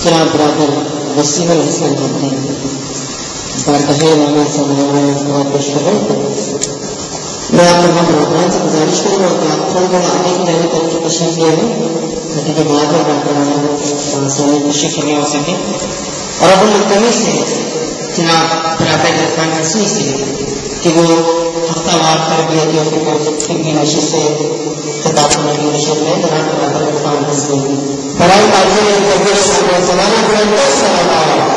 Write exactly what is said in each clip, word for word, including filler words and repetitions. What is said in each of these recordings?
جناب برادر وسیم الحسن کرتے ہیں بارگاہ مولانا صاحب کو پیش کر رہے ہیں. میں آپ تمام برادران سے گزارش کروں گا کہ آپ تھوڑا تھوڑا آگے کی جانب طرف کی تشریف لے لیں تاکہ جو بعد میں برادران سونے تشریف فرما ہو سکے. اور اب ملتمس ہے جناب برادر عرفان حسنی سے کہ وہ ہفتہ وار تربیتی اور فکری نشر سے خطاب کرنے کی نشر میں جناب برادر عرفان حسنی برائے تعلیم زمانہ بلند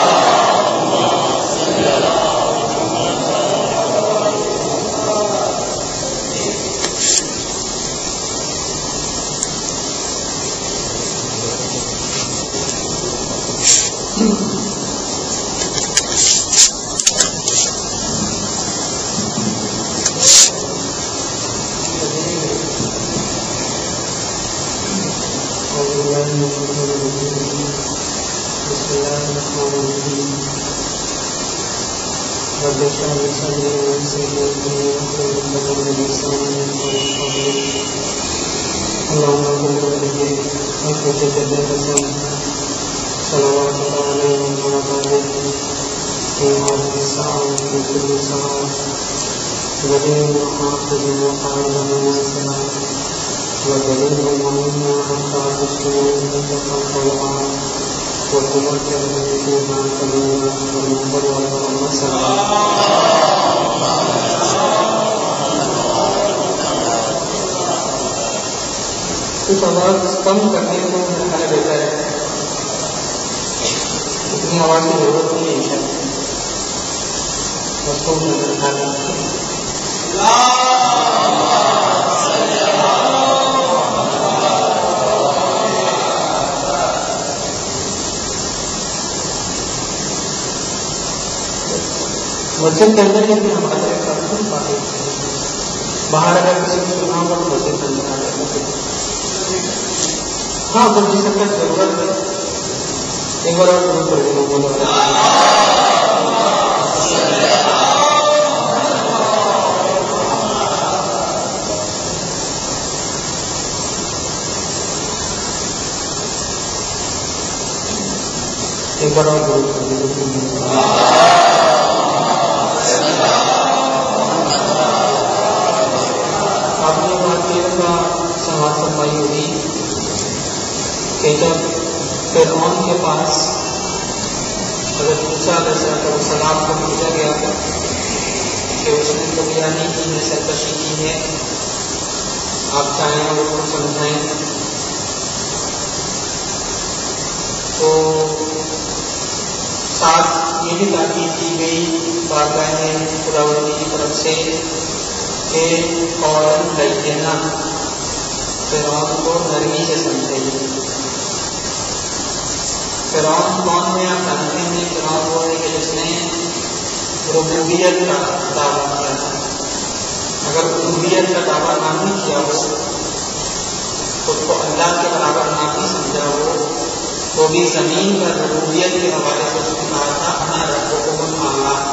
کچھ آواز کم کرنے کو میرا بہتر ہے. اتنی آواز کی ضرورت نہیں ہے شاید بس کو مسجد کے اندر جب ہمارے باہر اگر کسی کو سنا ہوگا تو مسجد کے اندر آ جائے. ہاں تو جس کا ضرورت ہے ایک بار اور ضرور پڑے گا بولو ایک بار اور ضرور آپ نے بات کا سماعت فرمائی ہوگی کہ جب فرعون کے پاس حضرت موسیٰ علیہ السلام کو بھیجا گیا تھا کہ اس نے طغیانی کی ہے سرکشی کی ہے آپ چاہیں اور اس کو سمجھائیں تو ساتھ یہ بھی تاکید کی گئی بارگاہ خداوندی کی طرف سے کہ فوراً لینا فرعون کو نرمی سے سمجھے. فرعون کون ہے آپ جانتے ہیں؟ فرعون وہ ہے کہ جس نے ربوبیت کا دعویٰ کیا تھا. اگر ربوبیت کا دعویٰ نہ بھی کیا ہو خود کو اللہ کے برابر نہ بھی سمجھا ہو تو بھی زمین پر ربوبیت کے حوالے سے اس نے کہا تھا انا ربکم اللہ.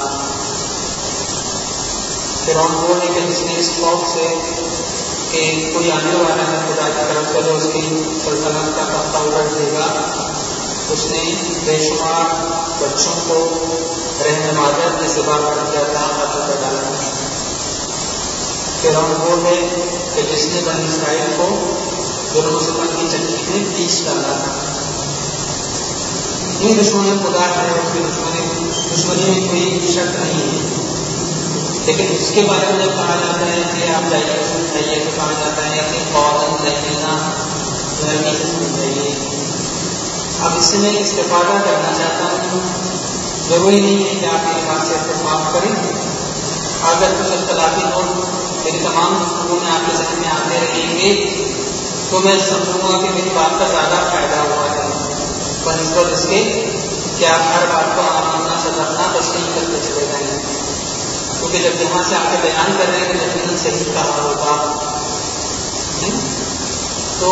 فرعون وہ ہے کہ جس نے اس خوف سے کہ کوئی آنے والا ہے خدا کی طرف سے جو اس کی سلطنت کا تختہ الٹ دے گا اس نے بے شمار بچوں کو رہنمادت کے سوا کر دیا تھا قتل کر ڈالا تھا. فرعون وہ ہے کہ جس نے بنی اسرائیل کو دونوں مسلمان کی چکی میں پیس ڈالا تھا. یہ دشمن خدا ہے اس کی دشمنی دشمنی میں کوئی شک نہیں ہے لیکن اس کے بارے میں جب کہا جاتا ہے کہ آپ جائیے سمجھائیے تو کہا جاتا ہے کہ فوراً لینا نرمی سے سمجھائیے. اب اس سے میں استفادہ کرنا چاہتا ہوں. ضروری نہیں ہے کہ آپ میری بات سے اتفاق کریں. اگر کچھ اختلافی نوٹ میری تمام گفتگو میں آپ کے ذہن میں آتے رہیں گے تو میں سمجھوں گا کہ میری بات کا زیادہ فائدہ ہوا ہے بنسبت اس کے کہ آپ ہر بات کو آمنا صدقنا تسلیم کرتے چلے جائیں گے کیونکہ جب یہاں سے آپ کے بیان کر رہے ہیں تو یقیناً صحیح کہا ہوگا. تو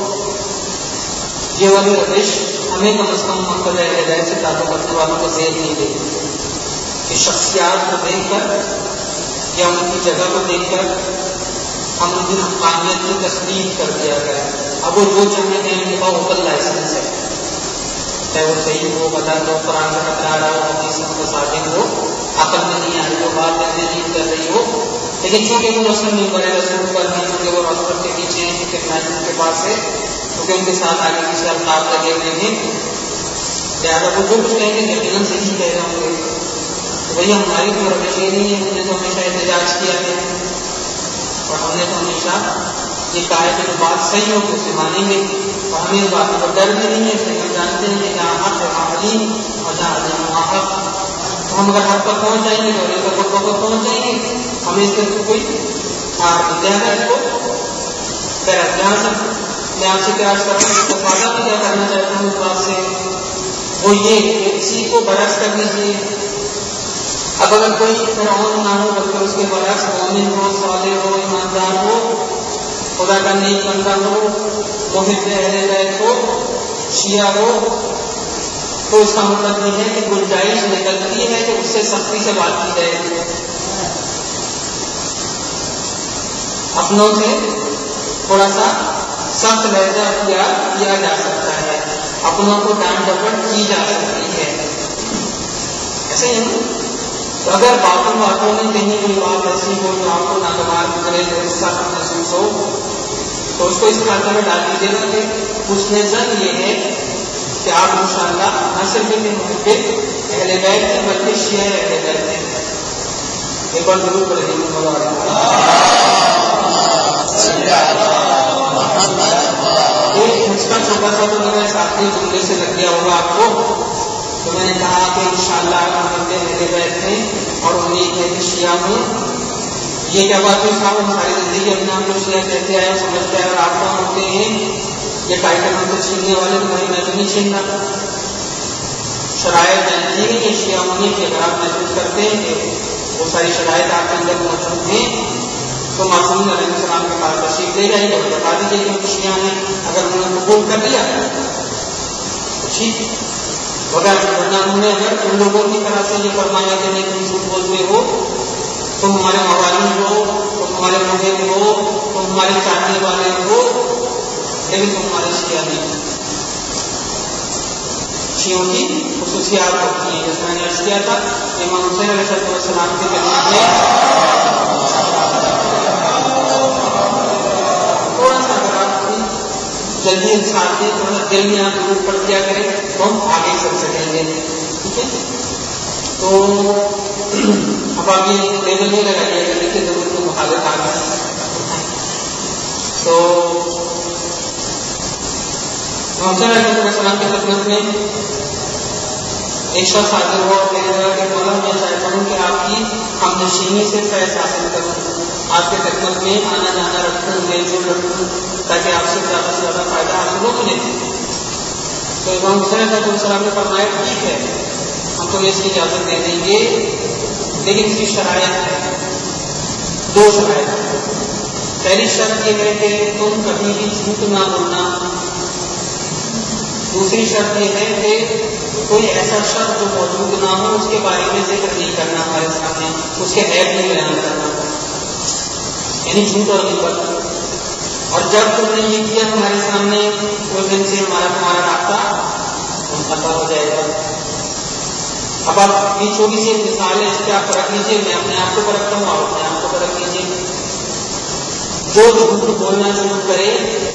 یہ والی روش ہمیں کم از کم مقصد ہدایت سے تعلق رکھنے والوں کو زیر نہیں دے کہ شخصیات کو دیکھ کر یا ان کی جگہ کو دیکھ کر ہم ان کی حقانیت کی تصدیق کر دیا گیا. اب وہ جو چاہتے ہیں ان کا اوپن لائسنس ہے چاہے وہ صحیح ہو غلط ہو قرآن سے ٹکرا رہا ہو حدیث سے ثابت ہو عقل میں نہیں آ رہی ہو بات کرنے نہیں کر رہی ہو لیکن چونکہ وہ رسول نہیں بڑے رسول پر ہیں چونکہ وہ رسول کے پیچھے ہیں چونکہ ناظرین کے پاس ہے کیونکہ ان کے ساتھ آگے پیچھے القاب لگے ہوئے ہیں لہٰذا وہ جو کچھ کہیں گے یقیناً صحیح کہہ رہے ہوں گے تو وہی ہماری تو روش یہ نہیں ہے ہم نے تو ہمیشہ احتجاج کیا ہے اور ہم نے تو ہمیشہ یہ کہا ہے کہ جو بات صحیح ہو تو اسے مانیں گے اور ہمیں اس بات کا ڈر بھی نہیں ہے کہ ہم جانتے ہیں کہ جہاں حق ہے وہاں علیم اور جہاں علیم وہاں حق تو ہم اگر حق پر پہنچ جائیں گے اور ایک پر پہنچ جائیں گے ہمیں اس کے کوئی لہٰذا اس کو خیر جہاں سے میں آپ سے پیار کرتا ہوں تو فائدہ بھی کیا کرنا چاہتا ہوں اس بات سے وہ یہ کہ اسی کو برعکس کر لیجیے اب اگر کوئی فرعون نہ ہو بلکہ اس کے برعکس مومن ہو صالح ہو ایماندار ہو خدا کا نیک بندہ ہو محب اہل بیت ہو شیعہ ہو تو اس کا مطلب یہ ہے کہ گنجائش نکلتی ہے کہ اس سے سختی سے بات کی جائے اپنوں سے تھوڑا سا سخت لہجہ اختیار کیا جا سکتا ہے اپنوں کو ڈانٹ ڈپٹ کی جا سکتی ہے ایسے ہی تو اگر باتوں باتوں میں کہیں کوئی بات ایسی ہو جو آپ کو ناگوار کرے جو سخت محسوس ہو تو اس کو اس کھاتے میں ڈال دیجیے گا کہ پوچھنے زن یہ ہے کہ آپ انشاءاللہ نہ صرف اتنے محب اہل بیت ہیں بلکہ شیعہ اہل بیت ہیں ایک بار ضرور پڑھیں ایک مجھکا چھوٹا سا تو میرا اس آخری جملے سے لگ گیا ہوگا آپ کو تو میں نے کہا کہ انشاءاللہ آپ محب اہل بیت ہیں اور امید ہے کہ شیعہ ہوں یہ کیا بات ہے صاحب ہم ساری زندگی اپنے آپ کو شیعہ کہتے آئے سمجھتے آئے اور آپ کا ہوتے ہیں یہ ٹائٹل ہم سے چھیننے والے تمہاری میں تو نہیں چھین رہا شرائط جانتی ہے کہ شیعہ ہونے کی اگر آپ محسوس کرتے ہیں کہ وہ ساری شرائط آپ کے اندر موجود ہیں تو معصوم علیہ السلام کے پاس تشریف لے جائیں گے اور بتا دیجیے کہ ہم شیعہ ہیں اگر انہوں نے قبول کر لیا تو ٹھیک اگر ورنہ انہوں نے اگر ان لوگوں کی طرح سے یہ فرمایا کہ نہیں تم جھوٹ بولتے ہو تم ہمارے موالین ہو تم ہمارے محب ہو تم ہمارے چاہنے والے ہو لیکن تم ہمارے شیعہ نہیں شیعوں کی خصوصیات ہوتی ہیں جیسے میں نے عرض کیا تھا امام حسین علیہ السلام کے خدمت میں تھوڑا سا اگر آپ جلدی انسان دیں تھوڑا سا دل میں آپ ضرور پڑھ دیا کریں تو ہم آگے چل سکیں گے ٹھیک ہے تو اب آپ یہ لیبل نہیں لگائیے گا دیکھیے ضرور تو مخالف آ گئے تو حسین علیہ السلام کی خدمت میں ایک شخص حاضر ہوا اور کہنے لگا کہ مولا میں چاہتا ہوں کہ آپ کی ہم نشینی سے فیض حاصل کروں آپ کے خدمت میں آنا جانا رکھوں میل جول رکھوں تاکہ آپ سے زیادہ سے زیادہ فائدہ حاصل ہو مجھے تو امام حسین علیہ السلام نے فرمایا ٹھیک ہے ہم تمہیں اس کی اجازت دے دیں گے لیکن اس کی شرائط ہے دو شرائط پہلی شرط یہ ہے کہ تم کبھی بھی جھوٹ نہ بولنا دوسری شرط یہ ہے کہ کوئی ایسا شخص جو موجود نہ ہو اس کے بارے میں ذکر نہیں کرنا ہمارے سامنے اس کے عیب نہیں بیان کرنا یعنی جھوٹ اور غیبت اور جب تم نے یہ کیا ہمارے سامنے اس دن سے ہمارا تمہارا رابطہ پتہ ہو جائے گا اب آپ یہ چھوٹی سی مثال ہے اس پہ آپ پرکھ لیجیے میں اپنے آپ کو پرکھتا ہوں آپ اپنے آپ کو پرکھ لیجیے جو جھوٹ بولنا شروع کرے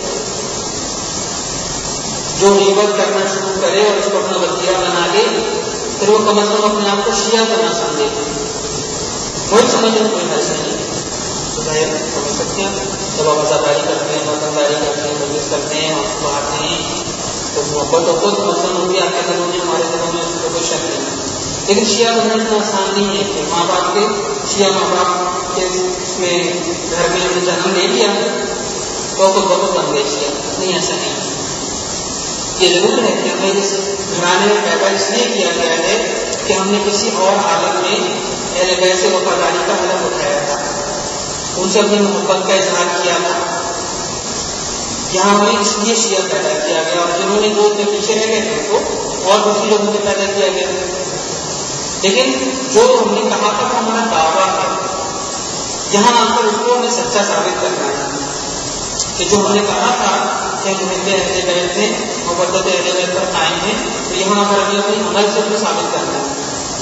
جو غیبت کرنا شروع کرے اور اس کو اپنا وسیلہ بنا لے پھر وہ کم از کم اپنے آپ کو شیعہ تو نہ سمجھے کوئی سمجھنے کوئی حرض نہیں تو ظاہر سمجھ سکتے ہیں جب آپ آزاداری کرتے ہیں وطنداری کرتے ہیں مجلس کرتے ہیں آپ باہر ہیں تو محبت و خود مثلاً ہوگی آپ کے دلوں میں ہمارے دلوں میں اس کو کوئی شک نہیں لیکن شیعہ بننا اتنا آسان نہیں ہے کہ ماں باپ کے شیعہ ماں باپ کے اس میں گھر میں ہم نے جنم لے لیا تو خود بخود بن گئے شیعہ نہیں ایسا نہیں یہ ضرور ہے کہ ہمیں اس گھرانے میں پیدا اس لیے کیا گیا ہے کہ ہم نے کسی اور حالت میں اہل بیت سے وفاداری کا حلف اٹھایا تھا ان سے اپنی محبت کا اظہار کیا تھا یہاں ہمیں اس لیے شیعہ پیدا کیا گیا اور جنہوں نے جو اتنے پیچھے رہ گئے تھے ان کو اور دوسری لوگوں سے پیدا کیا گیا لیکن جو ہم نے کہا تھا کہ ہمارا دعویٰ ہے یہاں آ کر اس کو ہمیں سچا ثابت کرنا ہے کہ جو ہم نے کہا تھا کہ محب اہل بیت ہیں محبت اہل بیت پر قائم ہیں تو یہاں پر ہمیں اپنے عمل سے بھی ثابت کرنا ہے.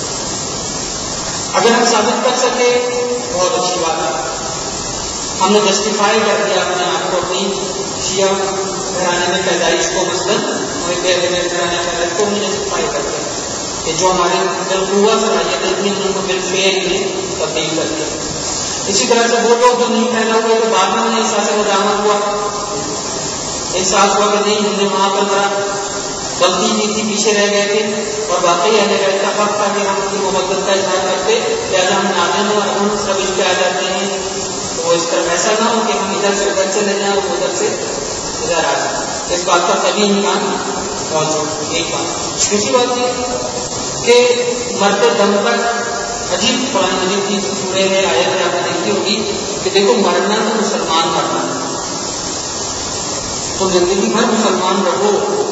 اگر ہم ثابت کر سکے بہت اچھی بات ہے. ہم نے جسٹیفائی کر دیا اپنے آپ کو اپنی شیعہ گھرانے میں پیدائش کو، مثلاً گھرانے پیدائش کو ہم نے جسٹیفائی کر دیا کہ جو ہمارے بالقوہ صلاحیتیں تھیں ان کو بالفعل میں تبدیل کر دیا. اسی طرح سے وہ لوگ جو نہیں پیدا ہوئے تو بعد میں انہیں احساس ندامت ہوا، احساس ہوا کہ نہیں ہم نے وہاں پر ذرا غلطی کی تھی، پیچھے رہ گئے تھے، اور واقعی اہل بیت کا حق تھا کہ ہم ان کی محبت کا اظہار کرتے، لہٰذا ہم نادم اور ہم اس روش پہ آ جاتے ہیں. تو وہ اس طرح ایسا نہ ہو کہ ہم ادھر سے ادھر چلے جائیں اور ادھر سے ادھر آ جائیں. اس بات کا کبھی امکان موجود. ایک بات. دوسری بات یہ کہ مرتے دم تک عجیب قرآن مجید کی سورہ ہے، آیت ہے، آپ نے دیکھی ہوگی کہ دیکھو مرنا تو مسلمان مرنا ہے، تو زندگی بھر مسلمان رہو،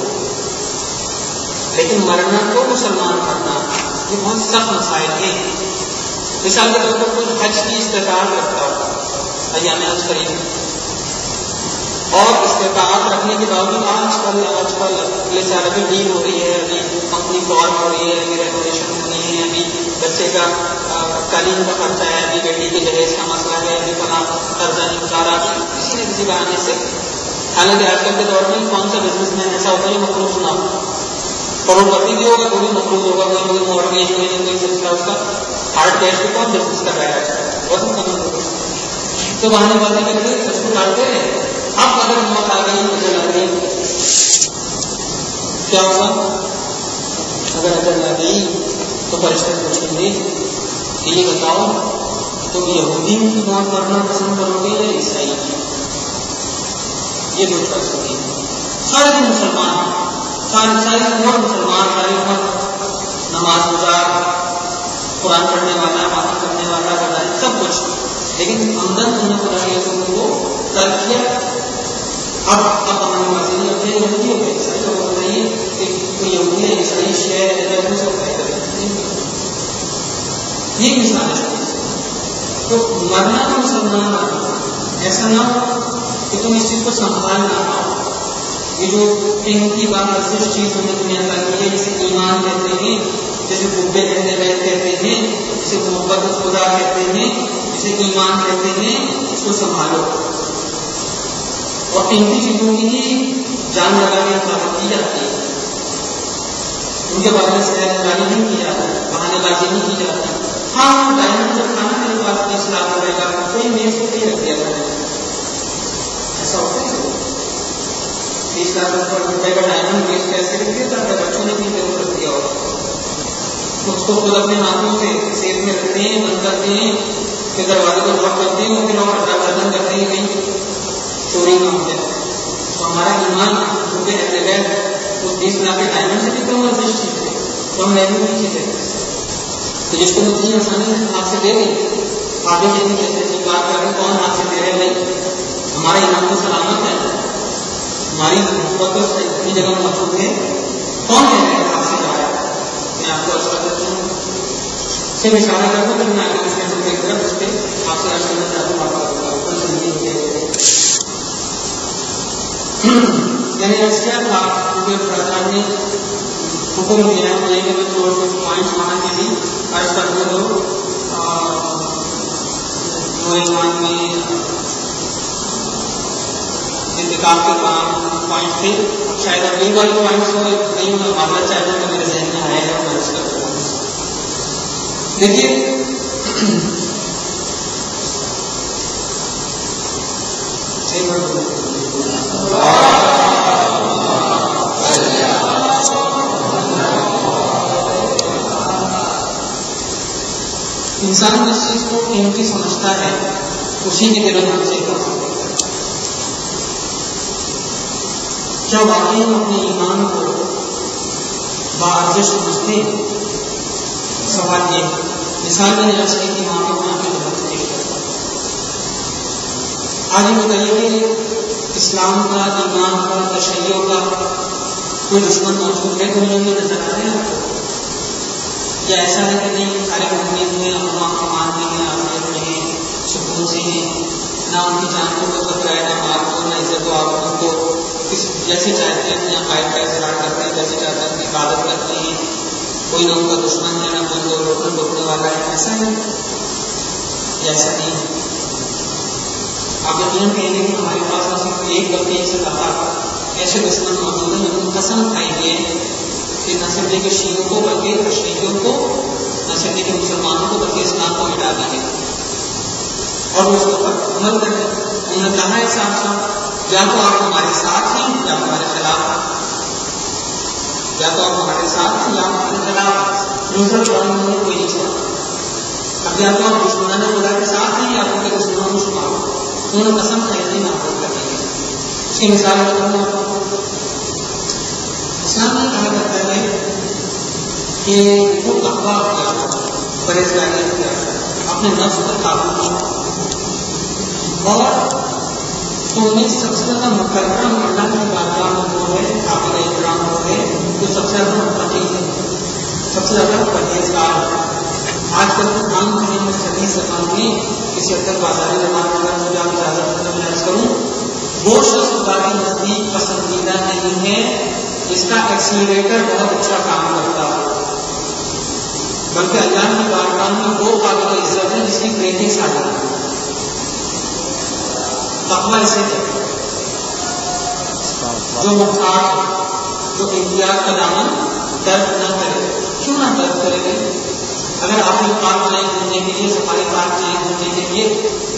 لیکن مرنا تو مسلمان مرنا. یہ بہت سخت مسائل ہیں. مثال کے طور پر کوئی حج کی استطاعت رکھتا ہو ایام حج قریب، اور استطاعت رکھنے کے باوجود آج کل آج کل اگلے سال ابھی ڈیل ہو رہی ہے، ابھی کمپنی فارم ہو رہی ہے، ابھی ریگولیشن ہونی ہے، ابھی بچے کا تعلیم کا خرچہ ہے، ابھی بیٹی کے جہیز کا مسئلہ ہے، ابھی فلاں قرضہ نہیں اتارا، کسی نہ کسی بہانے سے. حالانکہ آج کل کے دور میں کون سا بزنس مین ایسا ہوتا ہے جو مخلوص نہ ہو؟ کروڑپتی بھی ہوگا وہ بھی مخلوص ہوگا، کوئی کوئی مارگیج کوئی نہ کوئی سلسلہ اس کا ہارڈ کیش پہ کون بزنس کر رہا ہے؟ بہت کم ہوگا. تو بہانے بازی کر کے سچ کو ڈالتے ہیں. اب اگر موت آ گئی اجل آ گئی کیا ہوگا؟ اگر اجل آ گئی تو فرشتے پوچھیں گے کہ یہ بتاؤ تم یہودی کی موت مرنا پسند کرو گے یا عیسائی کی؟ یہ دو چوائس ہوگی. سارے دن مسلمان، سارے ساری عمر مسلمان، ساری عمر نماز گزار، قرآن پڑھنے والا، باتیں کرنے والا، بتائیں سب کچھ، لیکن اندر تم نے خدا کے حکم کو ترک کیا. اب اب ہماری باتیں نہیں ہوتے یہودی ہوتے عیسائی لوگ بتائیے کہ کوئی یہودی ہے عیسائی شہر ہے سب یہ مثال ہے. تو مرنا تو مسلمان مرنا، ایسا نہ ہو کہ تم اس چیز کو سنبھال نہ پاؤ. یہ جو ان کی بات ارزش چیز ہم نے دنیا کا کی ہے، جسے ایمان کہتے ہیں، جسے قرب اہل بیت کہتے ہیں، جسے محبت خدا کہتے ہیں، جسے ایمان کہتے ہیں، اس کو سنبھالو. اور قیمتی چیزوں کی ہی جان لگا کے حفاظت کی جاتی ہے، ان کے بارے میں سیر گزاری نہیں کی جاتی، بہانے بازی نہیں کی جاتی. ہاں ڈائمنڈ جب کھانا میرے پاس تیس لاکھ روپے کا کوئی میز کو نہیں رکھ دیا تھا، ایسا ہوتا ہے تیس لاکھ روپے کا ڈائمنڈ میز کیسے رکھ دیا تھا؟ بچوں نے بھی ضرور رکھ دیا ہوتا. اس کو خود اپنے ہاتھوں سے سیف میں رکھتے ہیں، بند کرتے ہیں، پھر دروازے کو لاک کرتے ہیں، اور پھر اور بند کرتے ہیں کہیں چوری نہ ہو جائے. تو ہمارا ایمان کیونکہ اہل بیت اس بیس لاکھ کے ڈائمنڈ سے بھی کم اور بیس چیز ہے تو ہم ویلیو نہیں چیزیں. تو جس کو اتنی آسانی سے ہاتھ سے دے گئی آگے چلنے جیسے ایسی بات کر رہے کون ہاتھ سے دے رہے نہیں. ہمارا ایمان تو سلامت ہے، ہماری محبت تو اتنی جگہ موجود ہے، کون کہہ رہے ہیں ہاتھ سے جا رہا ہے؟ میں آپ کو اشارہ کرتا ہوں، صرف اشارہ کرتا ہوں، میں آگے کسی نے ایک طرف اس پہ آپ سے اشارہ کرنا چاہتا ہوں. آپ کا اوپر سنگی ہوتے میں نے ایسا کیا تھا کیونکہ صاحب نے حکم دیا ہے مجھے کہ میں جو پوائنٹس وہاں کے بھی عرض کر دوں تو جو ایمان میں انتقال کے کام پوائنٹس تھے، شاید اگلی بار پوائنٹس ہو نہیں میں معاملہ چاہتا ہوں تو میرے ذہن میں آیا ہے میں عرض کر دوں. دیکھیے انسان جس چیز کو قیمتی سمجھتا ہے اسی کے دل میں سے کر سکتے. کیا واقعی ہم اپنے ایمان کو باارزش سمجھتے ہیں؟ سوال یہ مثال میں نے عرض کی تھی وہاں پہ وہاں کی غلط پیش کرتا. آج یہ بتائیے کہ اسلام کا، ایمان کا، تشیع کا کوئی دشمن موجود ہے دنیا میں نظر آ رہے ہیں آپ کو؟ یا ایسا ہے کہ نہیں سارے مؤمنین میں ہم امان میں ہیں، عافیت میں ہیں، سکون سے ہیں، نہ ان کی جان کو کوئی خطرہ ہے، نہ مال کو، نہ عزت و آبرو کو، کس جیسے چاہتے ہیں اپنے عقائد کا اظہار کرتے ہیں، جیسے چاہتے ہیں اپنی عبادت کرتے ہیں، کوئی نہ ان کا دشمن ہے، نہ کوئی ان کو روکنے روکنے والا ہے. ایسا ہے ایسا نہیں ہے. آپ یقین کہیں گے کہ ہمارے پاس نہ صرف ایک بلکہ ایک سے زیادہ ایسے دشمن موجود ہیں جنہوں نے قسم کھائی ہے کہ نہ صرف کہ شیعوں کو بلکہ تشیعیوں کو، نہ صرف کہ مسلمانوں کو بلکہ اسلام کو مٹا دیں گے اور وہ اس پر عمل کریں. انہوں نے کہا ہے صاحب صاحب یا تو آپ ہمارے ساتھ ہیں یا ہمارے خلاف ہیں، یا تو آپ ہمارے ساتھ ہیں یا ہمارے خلاف ہیں. دوسرا قرآن انہوں نے کوئی نہیں چھوڑا. اب یا تو آپ دشمنان خدا کے ساتھ ہیں یا ان کے دشمنوں کو شمار ہو. انہوں نے قسم کھائی نہیں محبت کرنے کی. اس کی مثال میں اسلام یہ کہا کرتا ہے کہ وہ تقویٰ اختیار کرو، پرہیزگاری اختیار کرو، اپنے نفس پر قابو پاؤ، اور تو انہیں سب سے زیادہ مکرم اللہ کی بارگاہ میں وہ ہے قابل احترام وہ ہے جو سب سے زیادہ متقی ہے، سب سے زیادہ پرہیزگار ہے. آج کل تو کام کرنے میں صحیح زبان میں کسی حد تک بازاری زبان میں اگر مجھے آپ اجازت میں عرض کروں، وہ شخص خدا کے نزدیک پسندیدہ نہیں ہے جس کا ایکسیلریٹر بہت اچھا کام کرتا ہو، بلکہ اللہ کی بارگاہ میں وہ قابل عزت ہے جس کی بریکنگ سادہ ہے. تقویٰ اسے ہے جو محتاط ہے، جو امتیاز کا دامن درد نہ کرے. کیوں نہ درد کرے گے؟ اگر آپ ایک پارک جائیں گھومنے کے لیے، سفاری پارک جائیں گھومنے کے لیے،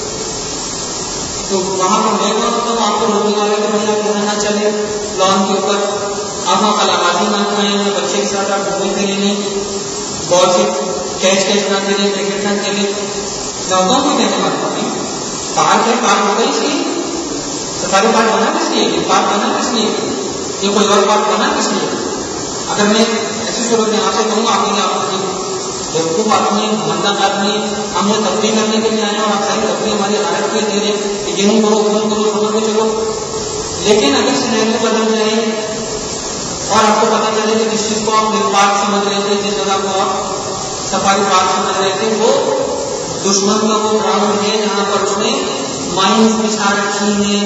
تو وہاں پر میں کہتا ہوں آپ کو روکنے والے کہ بھائی آپ یہاں نہ چلے لان کے اوپر، آپ وہاں کلاوازی نہ کھائیں، یا بچے کے ساتھ آپ گھومیں پھریں نہیں، بال سے کیچ کیچ نہ کھیلیں، کرکٹ نہ کھیلیں. جاتا ہوں کہ کہنے والا ہوں پارک ہے، پارک ہوگا اس لیے. سفاری پارک بنا کس لیے؟ یہ پارک بنا کس لیے؟ یہ کوئی اور پارک بنا کس لیے؟ اگر میں ایسی صورت میں آپ سے کہوں گا آپ نے آپ بیوقوف آدمی مندہ آدمی ہم نے تفریح کرنے کے لیے آئے اور آپ ساری تفریح ہماری حالت پہ دے رہے کہ یوں کرو یوں کرو سمجھ کو چلو. لیکن اگر سینیریو بدل جائے اور آپ کو پتا چلے کہ جس چیز کو آپ مل پارک سمجھ رہے تھے، جس جگہ کو آپ سفاری پارک سمجھ رہے تھے، وہ دشمن کا وہ گراؤنڈ ہے جہاں پر اس نے مائنز بچھا رکھی ہیں،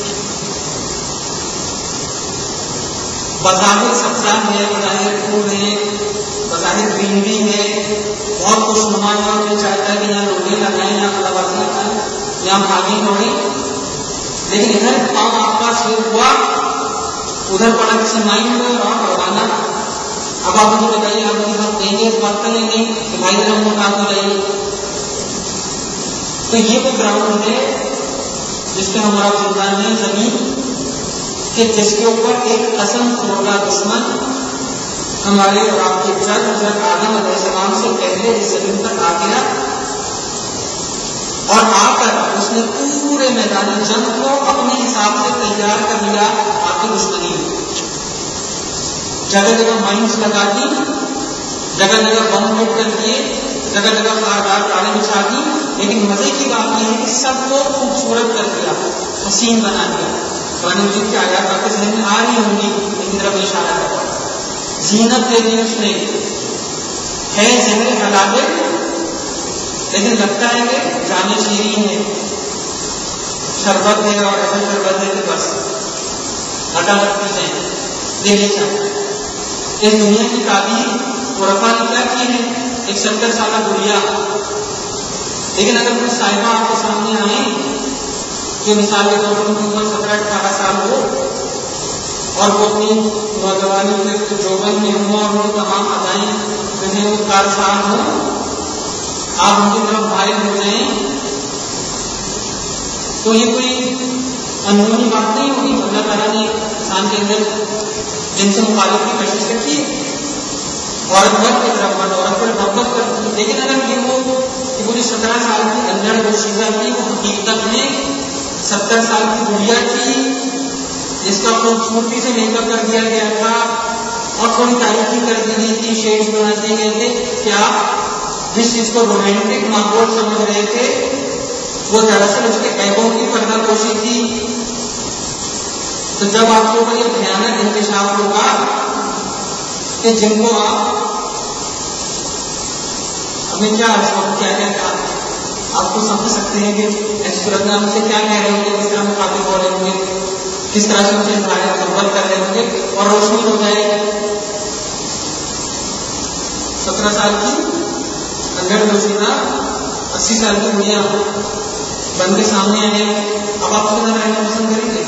بظاہر سبزہ ہے، بظاہر پھول ہے، بظاہر گرینری ہے، بہت خوش نما ہے اور میں چاہتا ہے کہ یہاں لوگے لگائیں، یہاں کلاوازی لگائیں، یہاں بھاگی دوڑیں. لیکن ادھر پاؤں آپ کا سلپ ہوا، ادھر پڑا کسی مائنڈ میں اور آپ اڑانا. اب آپ مجھے بتائیے آپ مجھے حق دیں گے اس بات کا یا نہیں کہ بھائی ذرا محتاط ہو جائیے. تو یہ وہ گراؤنڈ ہے جس پہ ہمارا زندہ ہے زمین، کہ جس کے اوپر ایک قسم خوردہ دشمن ہمارے اور آپ کے جد حضرت آدم علیہ السلام سے پہلے اس زمین پر آ گیا اور آ کر اس نے پورے میدان جنگ کو اپنے حساب سے تیار کر لیا آپ کی دشمنی میں. جگہ جگہ مائنس لگا دی، جگہ جگہ بم پھوٹ کر دیے، جگہ جگہ خاردار تالے بچھا دی. لیکن مزے کی بات یہ ہے کہ سب کو خوبصورت کر دیا، حسین بنا دیا. قرآن مجید کی آیات آپ کے ذہن میں آ رہی ہوں گی، لیکن طرف اشارہ کرتا ہوں. زینت دے دی اس نے، ہے زہر حلاوت لیکن لگتا ہے کہ جامع شیرین ہے، شربت ہے اور ایسا شربت ہے کہ بس ہٹا ہٹ چیزیں دینے چاہتے. اس دنیا کی تعبیر عرفا نے کیا کی ہے؟ ایک ستر سالہ گڑیا. لیکن اگر کوئی صاحبہ آپ کے سامنے آئے کہ مثال کے طور پر ان کی عمر سترہ اٹھارہ سال ہو اور وہ اپنی نوجوانی کے جوبن میں ہوں اور وہ تمام ادائیں جنہیں وہ کارسان ہوں، آپ ان کی طرف بھائی ہو جائیں تو یہ کوئی انہونی بات نہیں ہوگی. اللہ تعالیٰ نے انسان کے اندر جن سے مخالف کی کوشش رکھی ہے، عورت مرد کی طرف مرد عورت پر محبت کرتی ہے. لیکن اگر یہ وہ کہ پوری سترہ سال کی اندر جو شیزہ تھی وہ حقیقت میں ستر سال کی گڑیا تھی جس کا خوبصورتی سے میک اپ کر دیا گیا تھا اور تھوڑی تاریخی کر دی گئی تھی، شیڈز بنا دیے گئے تھے، کیا جس چیز کو رومانٹک ماحول سمجھ رہے تھے وہ دراصل اس کے عیبوں کی پردہ پوشی تھی. تو جب آپ کے اوپر یہ بھیانک انکشاف ہوگا کہ جن کو آپ ہمیں کیا کیا کیا کیا آپ کو سمجھ سکتے ہیں کہ ایسی صورت میں ہم سے کیا کہہ رہے ہوں گے، کس طرح مخاطب ہو رہے ہوں گے کس طرح سے اسے ظاہر قبول کر رہے ہوں گے اور روشنی ہو جائے گی. سترہ سال کی ہنڈریڈ روشنیدہ اسی سال کی دنیا بن کے سامنے آئے. اب آپ اس کے ساتھ رہنا پسند کریں گے؟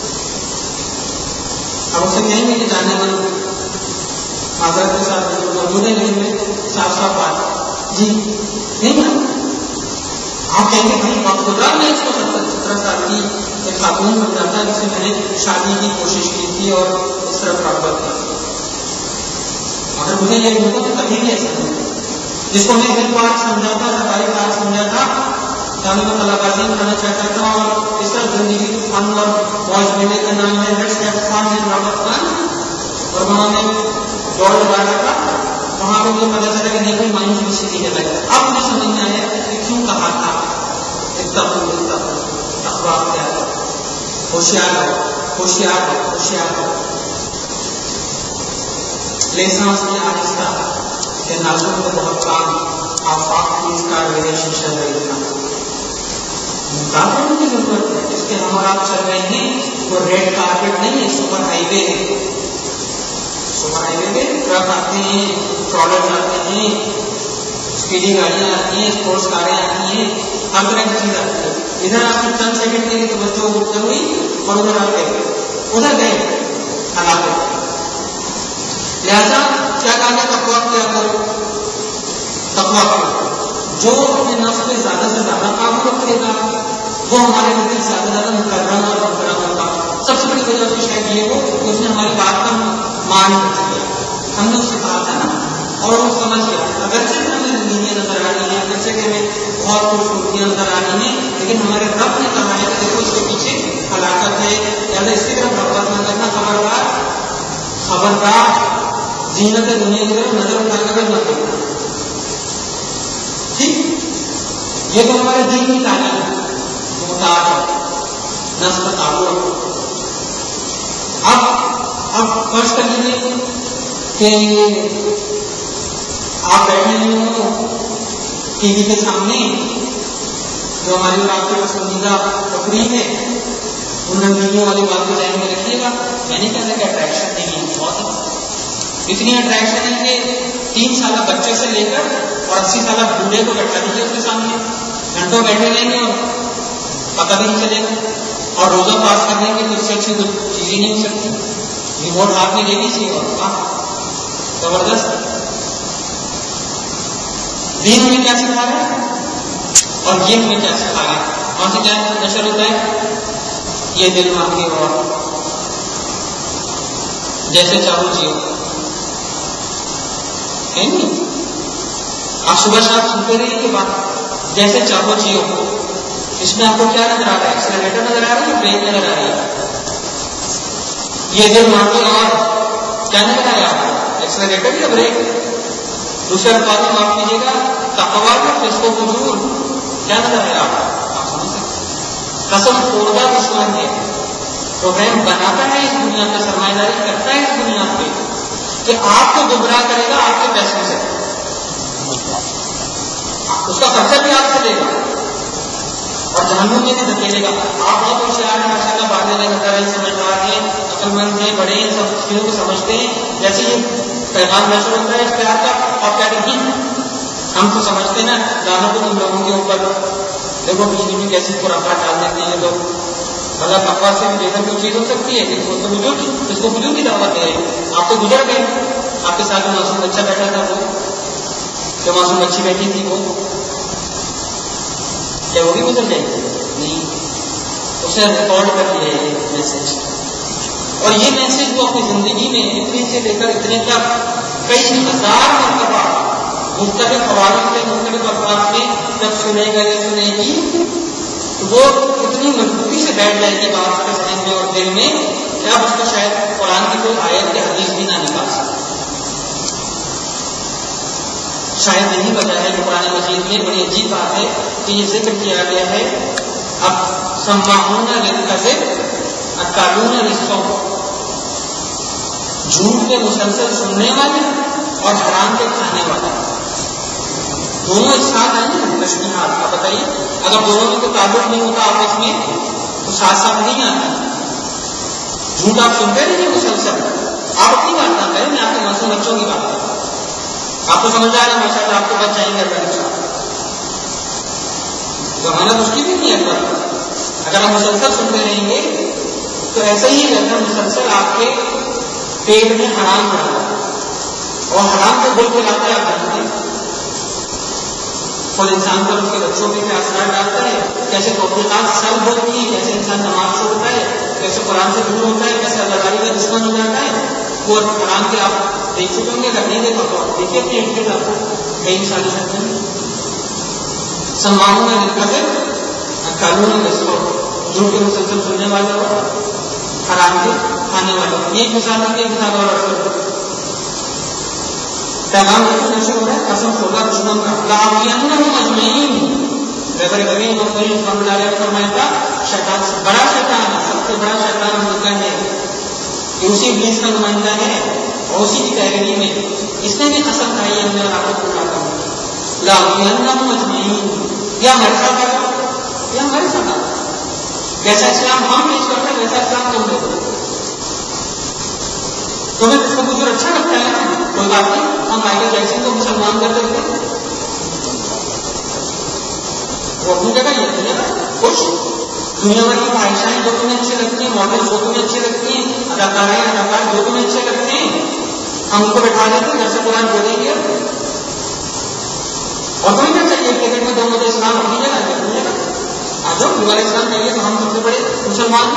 اب اسے کہیں گے کہ جانے والے حضرت کے ساتھ موجود ہے لیکن میں صاف صاف بات جی نہیں نا. آپ کہیں گے بھائی بہت گزار میں اس کو ستر سترہ سال کی ایک خاتون سمجھاتا ہے جس سے میں نے شادی کی کوشش کی تھی اور اس طرح پراپت کی. مگر مجھے یہ ہوتا کہ کبھی بھی ایسا نہیں جس کو میں دل پار سمجھا تھا سرکاری کار سمجھا تھا جانے میں کلا بازی کرنا چاہتا تھا اور اس طرح زندگی کو فن اور موج دینے کا نام ہے لیٹس ہیو فن اینڈ رابط فن اور وہاں میں دوڑ لگا رہا تھا. وہاں پہ مجھے پتا چلا کہ نہیں کوئی مانوس کی سیدھی ہے. اب مجھے سمجھ میں آیا کہ کیوں کہا تھا اتقوا اتقوا تقوا کیا ہے. ہوشیار ہو ہوشیار ہو ہوشیار ہو. لسانس میں آہستہ کہ نازک کو بہت کام آفاق کی اس کا ریلیشن چل رہی ہے. کارپیٹ کی ضرورت ہے. اس کے ہم اور آپ چل رہے ہیں وہ ریڈ کارپیٹ نہیں ہے، سپر ہائی وے ہے. سپر ہائی وے پہ ٹرک آتے ہیں، ٹرالر آتے ہیں، اسپیڈی گاڑیاں آتی ہیں، اسپورٹس کاریں آتی ہیں، ہر طرح کی چیز آتی ہے. ادھر آپ نے چند سیکنڈ کے لیے توجہ ادھر ہوئی اور ادھر آپ گئے ادھر گئے ہلاکت. لہٰذا کیا کہا گیا؟ تقوا کیا کرو. تقوا کرو. جو اپنے نفس پہ زیادہ سے زیادہ قابو رکھے گا وہ ہمارے نزدیک زیادہ زیادہ مکرم اور محترم ہوگا. سب سے بڑی وجہ اس کی شاید یہ ہو کہ اس نے ہماری بات کا مان رکھ دیا. ہم نے اس سے کہا تھا نا اور وہ سمجھ گیا. اگرچہ کہ ہمیں زندگیاں نظر آ رہی ہیں، اگرچہ کہ ہمیں بہت خوبصورتیاں نظر آ رہی ہیں، لیکن ہمارے رب نے کہا ہے کہ دیکھو اس کے پیچھے ہلاکت ہے. لہٰذا اس کی طرف رغبت نہ کرنا. خبردار خبردار زینت دنیا کی طرف نظر اٹھا کر نہ دیکھنا. ٹھیک، یہ تو ہمارے دین کی تعلیم ہے. محتاط ہے، نفس پر قابو رکھو. اب اب فرض کر لیجیے کہ آپ بیٹھے ہوئے ہو ٹی وی کے سامنے، جو ہماری اور آپ کی پسندیدہ تفریح ہے ان رنگینیوں والی بات کو ذہن میں رکھیے گا. میں نہیں کہتا کہ اٹریکشن نہیں ہے، بہت ہے. اتنی اٹریکشن ہے کہ تین سالہ بچے سے لے کر اور اسی سالہ بوڑھے کو بیٹھا دیجیے اس کے سامنے، گھنٹوں بیٹھے رہیں گے اور پتہ بھی نہیں چلے گا. اور روزہ پاس کرنے کی کچھ سے اچھی کچھ چیز ہی نہیں ہو سکتی. ریموٹ ہاتھ میں لینی چاہیے اور ہاں زبردست. دین ہمیں کیا سکھا رہا ہے اور یہ ہمیں کیا سکھا رہا ہے؟ وہاں سے کیا نشر ہوتا ہے؟ یہ دل مانگے اور جیسے چاہو جیو. آپ صبح شام سنتے رہیے کہ بات جیسے چاہو جیو. اس میں آپ کو کیا نظر آ رہا ہے؟ ایکسلریٹر نظر آ رہا ہے یا بریک نظر آ رہی ہے؟ یہ دل مانگے اور کیا نظر آیا آپ کو؟ ایکسلریٹر یا بریک؟ دوسرے الفاظ میں معاف کیجیے گا تقوا کا فسق و فجور کیا نظر آیا آپ کو؟ آپ سمجھ سکتے. قسم خوردہ دشمن ہے، پروگرام بناتا ہے اس دنیا کا، سرمایہ داری کرتا ہے اس دنیا پہ کہ آپ کو گمراہ کرے گا آپ کے پیسوں سے. اس کا خرچہ بھی آپ سے لے گا اور جہنم میں بھی دھکیلے گا. آپ بہت ہوشیار ہیں ماشاء اللہ، بات نہیں نظر آئی، سمجھدار ہیں، عقل مند ہیں، بڑے ہیں، سب چیزوں کو سمجھتے ہیں. جیسے یہ پیغام نشر ہوتا ہے اختیار کا اور کیا نہیں ہم تو سمجھتے نا دانوں کو تم لوگوں کے اوپر دیکھو بجلی میں کیسی خرافات ڈال دیتے ہیں لوگ. مطلب تقوا سے بھی بہتر کوئی چیز ہو سکتی ہے کہ اس کو بزرگ اس کو بزرگ کی دعوت ہے. آپ تو گزر گئے، آپ کے ساتھ معصوم بچہ بیٹھا تھا، وہ جو معصوم بچی بیٹھی تھی وہ کیا وہ بھی گزر گئے؟ نہیں، اسے ریکارڈ کر دیا ہے یہ میسج. اور یہ میسج وہ اپنی زندگی میں اتنے سے لے کر اتنے تک کئی ہزار مرتبہ مختلف حوالوں سے مختلف الفاظ میں جب سنے گا یا سنے گی تو وہ اتنی مضبوطی سے بیٹھ جائے گی بات کے ذہن میں اور دل میں کہ اب اس کو شاید قرآن کی کوئی آیت یا حدیث بھی نہ نکال سکے. شاید یہی وجہ ہے کہ قرآن مجید میں بڑی عجیب بات ہے کہ یہ ذکر کیا گیا ہے اب سماعون للکذب اکالون للسحت، جھوٹ کے مسلسل سننے والے اور حرام کے کھانے والے دونوں ایک ساتھ آئیں نا تشبیہات. آپ بتائیے اگر دونوں میں کوئی تعلق نہیں ہوتا آپس میں تو ساتھ ساتھ نہیں آتا. جھوٹ آپ سنتے رہیے مسلسل. آپ اپنی بات نہ کریں, میں آپ کے معصوم بچوں کی بات کروں. آپ کو سمجھ آ رہا ہے ماشاء اللہ, آپ کو بچ جائیں گے اللہ کے ساتھ. زمانہ مشکل بھی نہیں ہے پر اگر آپ مسلسل سنتے رہیں گے تو ایسا ہی رہتا ہے, مسلسل آپ کے پیٹ میں حرام رہتا ہے, اور حرام کو بول کے لاتا ہے. آپ جانتے ہیں خود انسان پر اس کے بچوں پہ کیا اثرات ڈالتا ہے, کیسے توفیقات سلب ہوتی ہیں, کیسے انسان نماز چھوڑتا ہے, کیسے قرآن سے دور ہوتا ہے, کیسے اللہ تعالیٰ کا دشمن ہو جاتا ہے. وہ حرام کے آپ دیکھ چکے ہوں گے, اگر نہیں دیکھا تو آپ دیکھیے اپنے انٹرنیٹ آپ کو کئی مثالیں سکتے ہیں. سلمانوں میں نکل قانون میں جھوٹ کے مسلسل سننے والے ہو, حرام کے کھانے والے ہو. یہ مثال ہے کہ کتاب اور اثر پیغام نشر ہو رہا ہے قسم ہوگا دشمن کا. لَأَغْوِيَنَّهُمْ أَجْمَعِينَ. رہبر بغیر مختلف رحمۃ اللہ علیہ فرمایا تھا, شیطان بڑا شیطان, سب سے بڑا شیطان ملتا ہے کہ اسی ابلیس کا نمائندہ ہے اور اسی کی پیروی میں اس نے بھی قسم کھائی ہے, میں آپ کو بتاتا ہوں. لَأَغْوِيَنَّهُمْ أَجْمَعِينَ. یا ہمارے ساتھ آتا یا ہمارے ساتھ آتا, جیسا اسلام ہم پیش کرتے ہیں ویسا اسلام تم دے دو. تمہیں اس کو کچھ اچھا لگتا ہے نا, کوئی بات نہیں, ہم مائیکل جیکسن کو مسلمان کر دیتے ہیں, وہ اپنی جگہ ہی اپنی جگہ خوش. دنیا بھر کی خواہشائیں جو تمہیں اچھے لگتی ہیں, ماڈل جو تمہیں اچھے لگتی ہیں, اداکارائیں اداکار جو تمہیں اچھے لگتے ہیں, ہم ان کو بٹھا دیتے ہیں, گھر سے قرآن دے دیں گے. اور تمہیں کیا چاہیے کرکٹ میں دونوں تو اسلام اپنی جگہ ہے, اپنی جگہ آ جاؤ. ہمارے اسلام چاہیے تو ہم سب سے بڑے مسلمان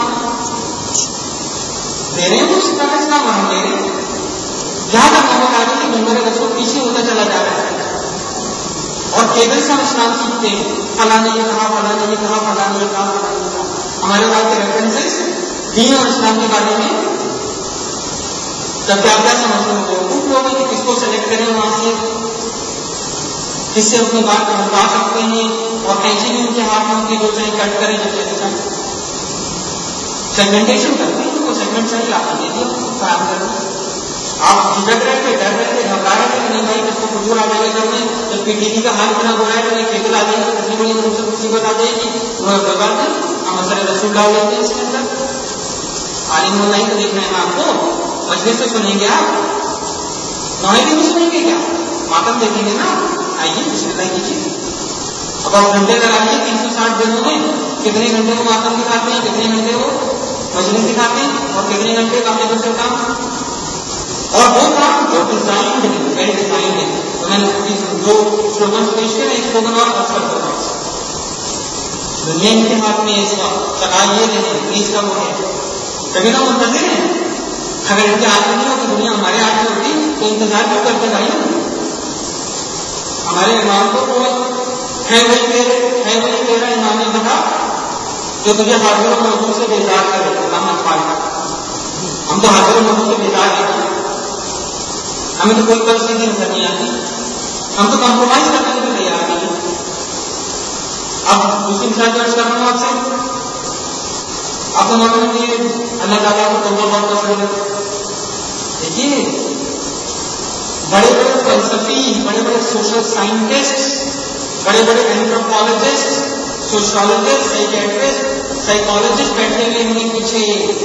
دے رہے ہیں, وہ سکھا اسلام ہم دے رہے ہیں. جہاں تک نمک آ گئی کہ میرے رسول پیچھے ہوتا چلا جا رہا ہے, اور کیبل سے ہم اسلام سیکھتے ہیں. فلاں نے یہ کہا, فلاں نے یہ کہا, فلاں نے یہ کہا, فلاں نے یہ کہا. ہمارے پاس کے ریفرنسز دین اور اسلام کے بارے میں, جبکہ آپ کیا سمجھتے ہیں وہ لوگ ہیں کہ کس کو سلیکٹ کریں وہاں سے, کس سے اپنی بات بتا سکتے ہیں, اور کینچی بھی ان کے ہاتھ میں ان کی جو چاہے کٹ کریں جو چاہے چاہے. سیگمنٹیشن کرتے ہیں, ان کو سیگمنٹ چاہیے آپ دے دیں, خراب کر دیں. آپ جھجک رہے تھے, ڈر رہے تھے, گھبرا رہے تھے کہ نہیں بھائی کس کو حضور آ جائے گا گھر میں, جب پی ٹی وی کا حال اتنا ہو رہا ہے تو یہ کیبل آ جائے گی, کتنی بڑی مجھ سے مصیبت آ جائے گی. وہ بات ہے, ہم اثر رسول ڈال لیتے ہیں اس کے اندر. عالم اللہ کو دیکھ رہے ہیں آپ کو, مجلس سے سنیں گے آپ, نوائبی بھی سنیں گے کیا, ماتم دیکھیں گے نا, آئیے بسم اللہ کیجیے. اب آپ گھنٹے لگائیے, تین سو ساٹھ دنوں میں کتنے گھنٹے وہ ماتم دکھاتے ہیں, کتنے گھنٹے وہ مجلس دکھاتے ہیں, اور کتنے گھنٹے کافی دوسرے کام. اور وہ کام جو ڈیزائن ہے, ویل ڈیزائن ہے. تو میں نے دو سلوگنس پیش کرے, ایک سلوگن اور اکثر کرنا, دنیا ان کے ہاتھ میں اس وقت چلا یہ نہیں, پلیز کا وہ ہے. کبھی تو منتظر ہیں, اگر ان کے ہاتھ میں نہیں ہو تو دنیا ہمارے ہاتھ میں ہوتی تو انتظار کیوں کرتے بھائی. ہمارے امام کو ہے وہی تیرے ہے وہی تیرا امام نے کہا جو تجھے حاضر و موضوع سے بیزار کرے. امام اقبال کا, ہم تو حاضر و موضوع سے بیزار ہیں, ہمیں تو کوئی پرستھی نظر نہیں آتی, ہم تو کمپرومائز کرنے کے لیے تیار نہیں. اب دوسری مثال درج کر رہا ہوں آپ سے. آپ کو معلوم ہے کہ اللہ تعالیٰ کو توبہ بہت پسند ہے. دیکھیے بڑے بڑے فلسفی, بڑے بڑے سوشل سائنٹسٹ, بڑے بڑے اینتھروپولوجسٹ, سوشولوجسٹ, سائیکیٹرسٹ, سائیکالوجسٹ بیٹھے ہوئے ان کے پیچھے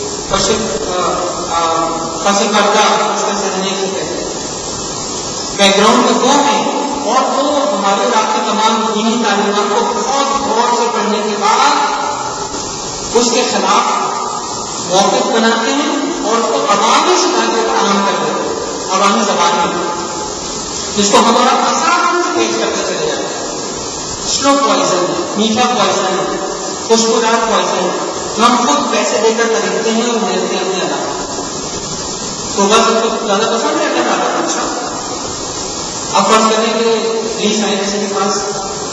پس پردہ اس کا سہنے سے کہتے ہیں. بیک گراؤنڈ میں وہ ہیں, اور وہ ہمارے اور آپ کی تمام دینی تعلیمات کو بہت غور سے پڑھنے کے بعد اس کے خلاف موقف بناتے ہیں اور اس کو عوامی سطح پر عام کر دیتے ہیں, عوامی زبان میں, جس کو ہمارا آسان سے پیش کرتے چلے جاتے ہیں. سلو پوائزن, میٹھا پوائزن, خوشبودار پوائزن, جو ہم خود پیسے دے کر خریدتے ہیں اور ملتے ہیں اپنے علاقے. تو بس سب کو زیادہ پسند ہے اللہ تعالیٰ. اچھا, اب فرض کریں کہ پولیس آئے کسی کے پاس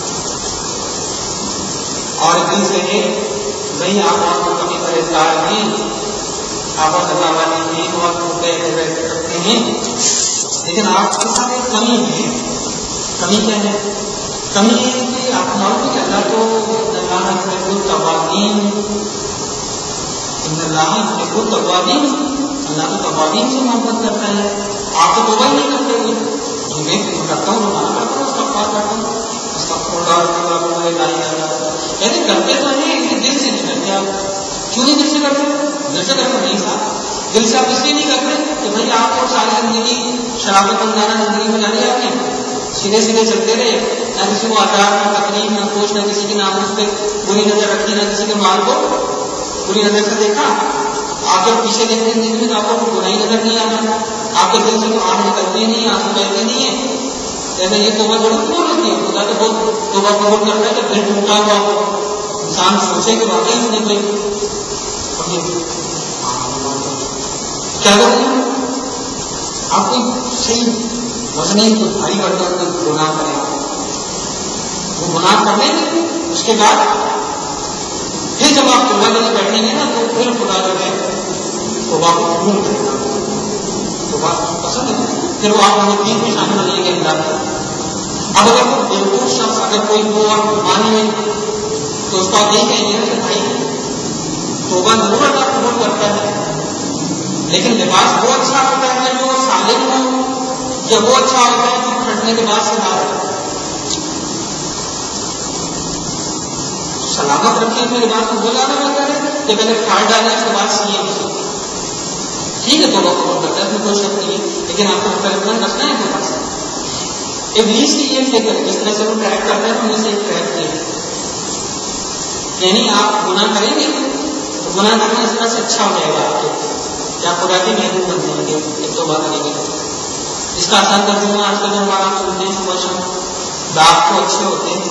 اور پولیس کہے بھائی آپ اور کو کبھی پرہیزگار ہیں, آپ اور اللہ والے ہیں, اور پیسے ویسے رکھتے ہیں, لیکن آپ کے ساتھ ایک کمی ہے. کمی کیا ہے؟ کمی یہ ہے کہ آپ معلوم کہ اللہ کو اللہ اپنے خود توابین, اللہ خود توابین, اللہ تو توابین سے محبت کرتا ہے. آپ تو توبہ ہی نہیں کرتے ہوئے. میں کرتا ہوں, روزانہ کرتا ہوں, استغفار کرتا ہوں, استغفار اللہ لا الہ الا اللہ. یعنی کرتے تو ہیں لیکن دل سے نہیں کرتے. آپ کیوں نہیں دل سے کرتے؟ دل سے کرتے نہیں صاحب، دل سے آپ اس لیے نہیں کرتے کہ بھائی آپ کو ساری زندگی شرابت بندانہ زندگی گزاری آپ نے، سیدھے سیدھے چلتے رہے، نہ کسی کو آزار، نہ تکلیف، نہ کوش، نہ کسی کی ناموس پہ بری نظر رکھی، نہ کسی کے مال کو بری نظر سے دیکھا. آپ جب پیچھے دیکھتے ہیں زندگی میں تو آپ کو برائی نظر نہیں آتا، آپ کے دل سے تو آنکھ نکلتی نہیں، آنسو بہتے نہیں ہے. جیسے یہ توبہ ضرور قبول ہوتی ہے، خدا تو بہت توبہ قبول کرتا ہے کہ دل ٹوٹا ہوا ہو، انسان سوچے کہ واقعی اس نے کوئی کیا کرتے ہیں آپ کوئی صحیح وزنی کوئی بھاری برتن کوئی گناہ کرے، وہ گناہ کرنے گے اس کے بعد پھر جب آپ توبہ کے لیے بیٹھیں گے نا تو پھر خدا جو ہے توبہ کو قبول کرے گا، توبہ پسند ہے، پھر وہ آپ ہمیں دین میں شامل ہونے کے اندر. اب اگر کوئی بیوقوف شخص اگر کوئی ہو اور مانے نہیں تو اس کو آپ یہی کہیں گے کہ بھائی توبہ ضرور اللہ قبول کرتا ہے، لیکن لباس وہ اچھا ہوتا ہے جو سالم ہو یا وہ اچھا ہوتا ہے جو پھٹنے کے بعد سے باہر ہو. سلامت رکھے اپنے لباس کو وہ زیادہ بہتر ہے کہ پہلے پھاڑ ڈالیں اس کے بعد سیے بھی ٹھیک ہے توبہ قبول کرتا ہے، اس میں کوئی شک نہیں ہے، لیکن آپ کو پہلے رکھنا ہے اپنے پاس. ابلیس کی یہ فکر ہے، جس طرح سے وہ ٹریک کرتا ہے ان میں سے ایک ٹریک کیا ہے، یعنی آپ گناہ کریں گے تو گناہ کرنا اس طرح سے اچھا ہو جائے گا آپ کے کہ آپ خدا کے محبوب بن جائیں گے ایک توبہ کریں گے. اس کا آسان ترجمہ آج کل جو ہمارا آپ سنتے ہیں صبح شام داغ تو اچھے ہوتے ہیں،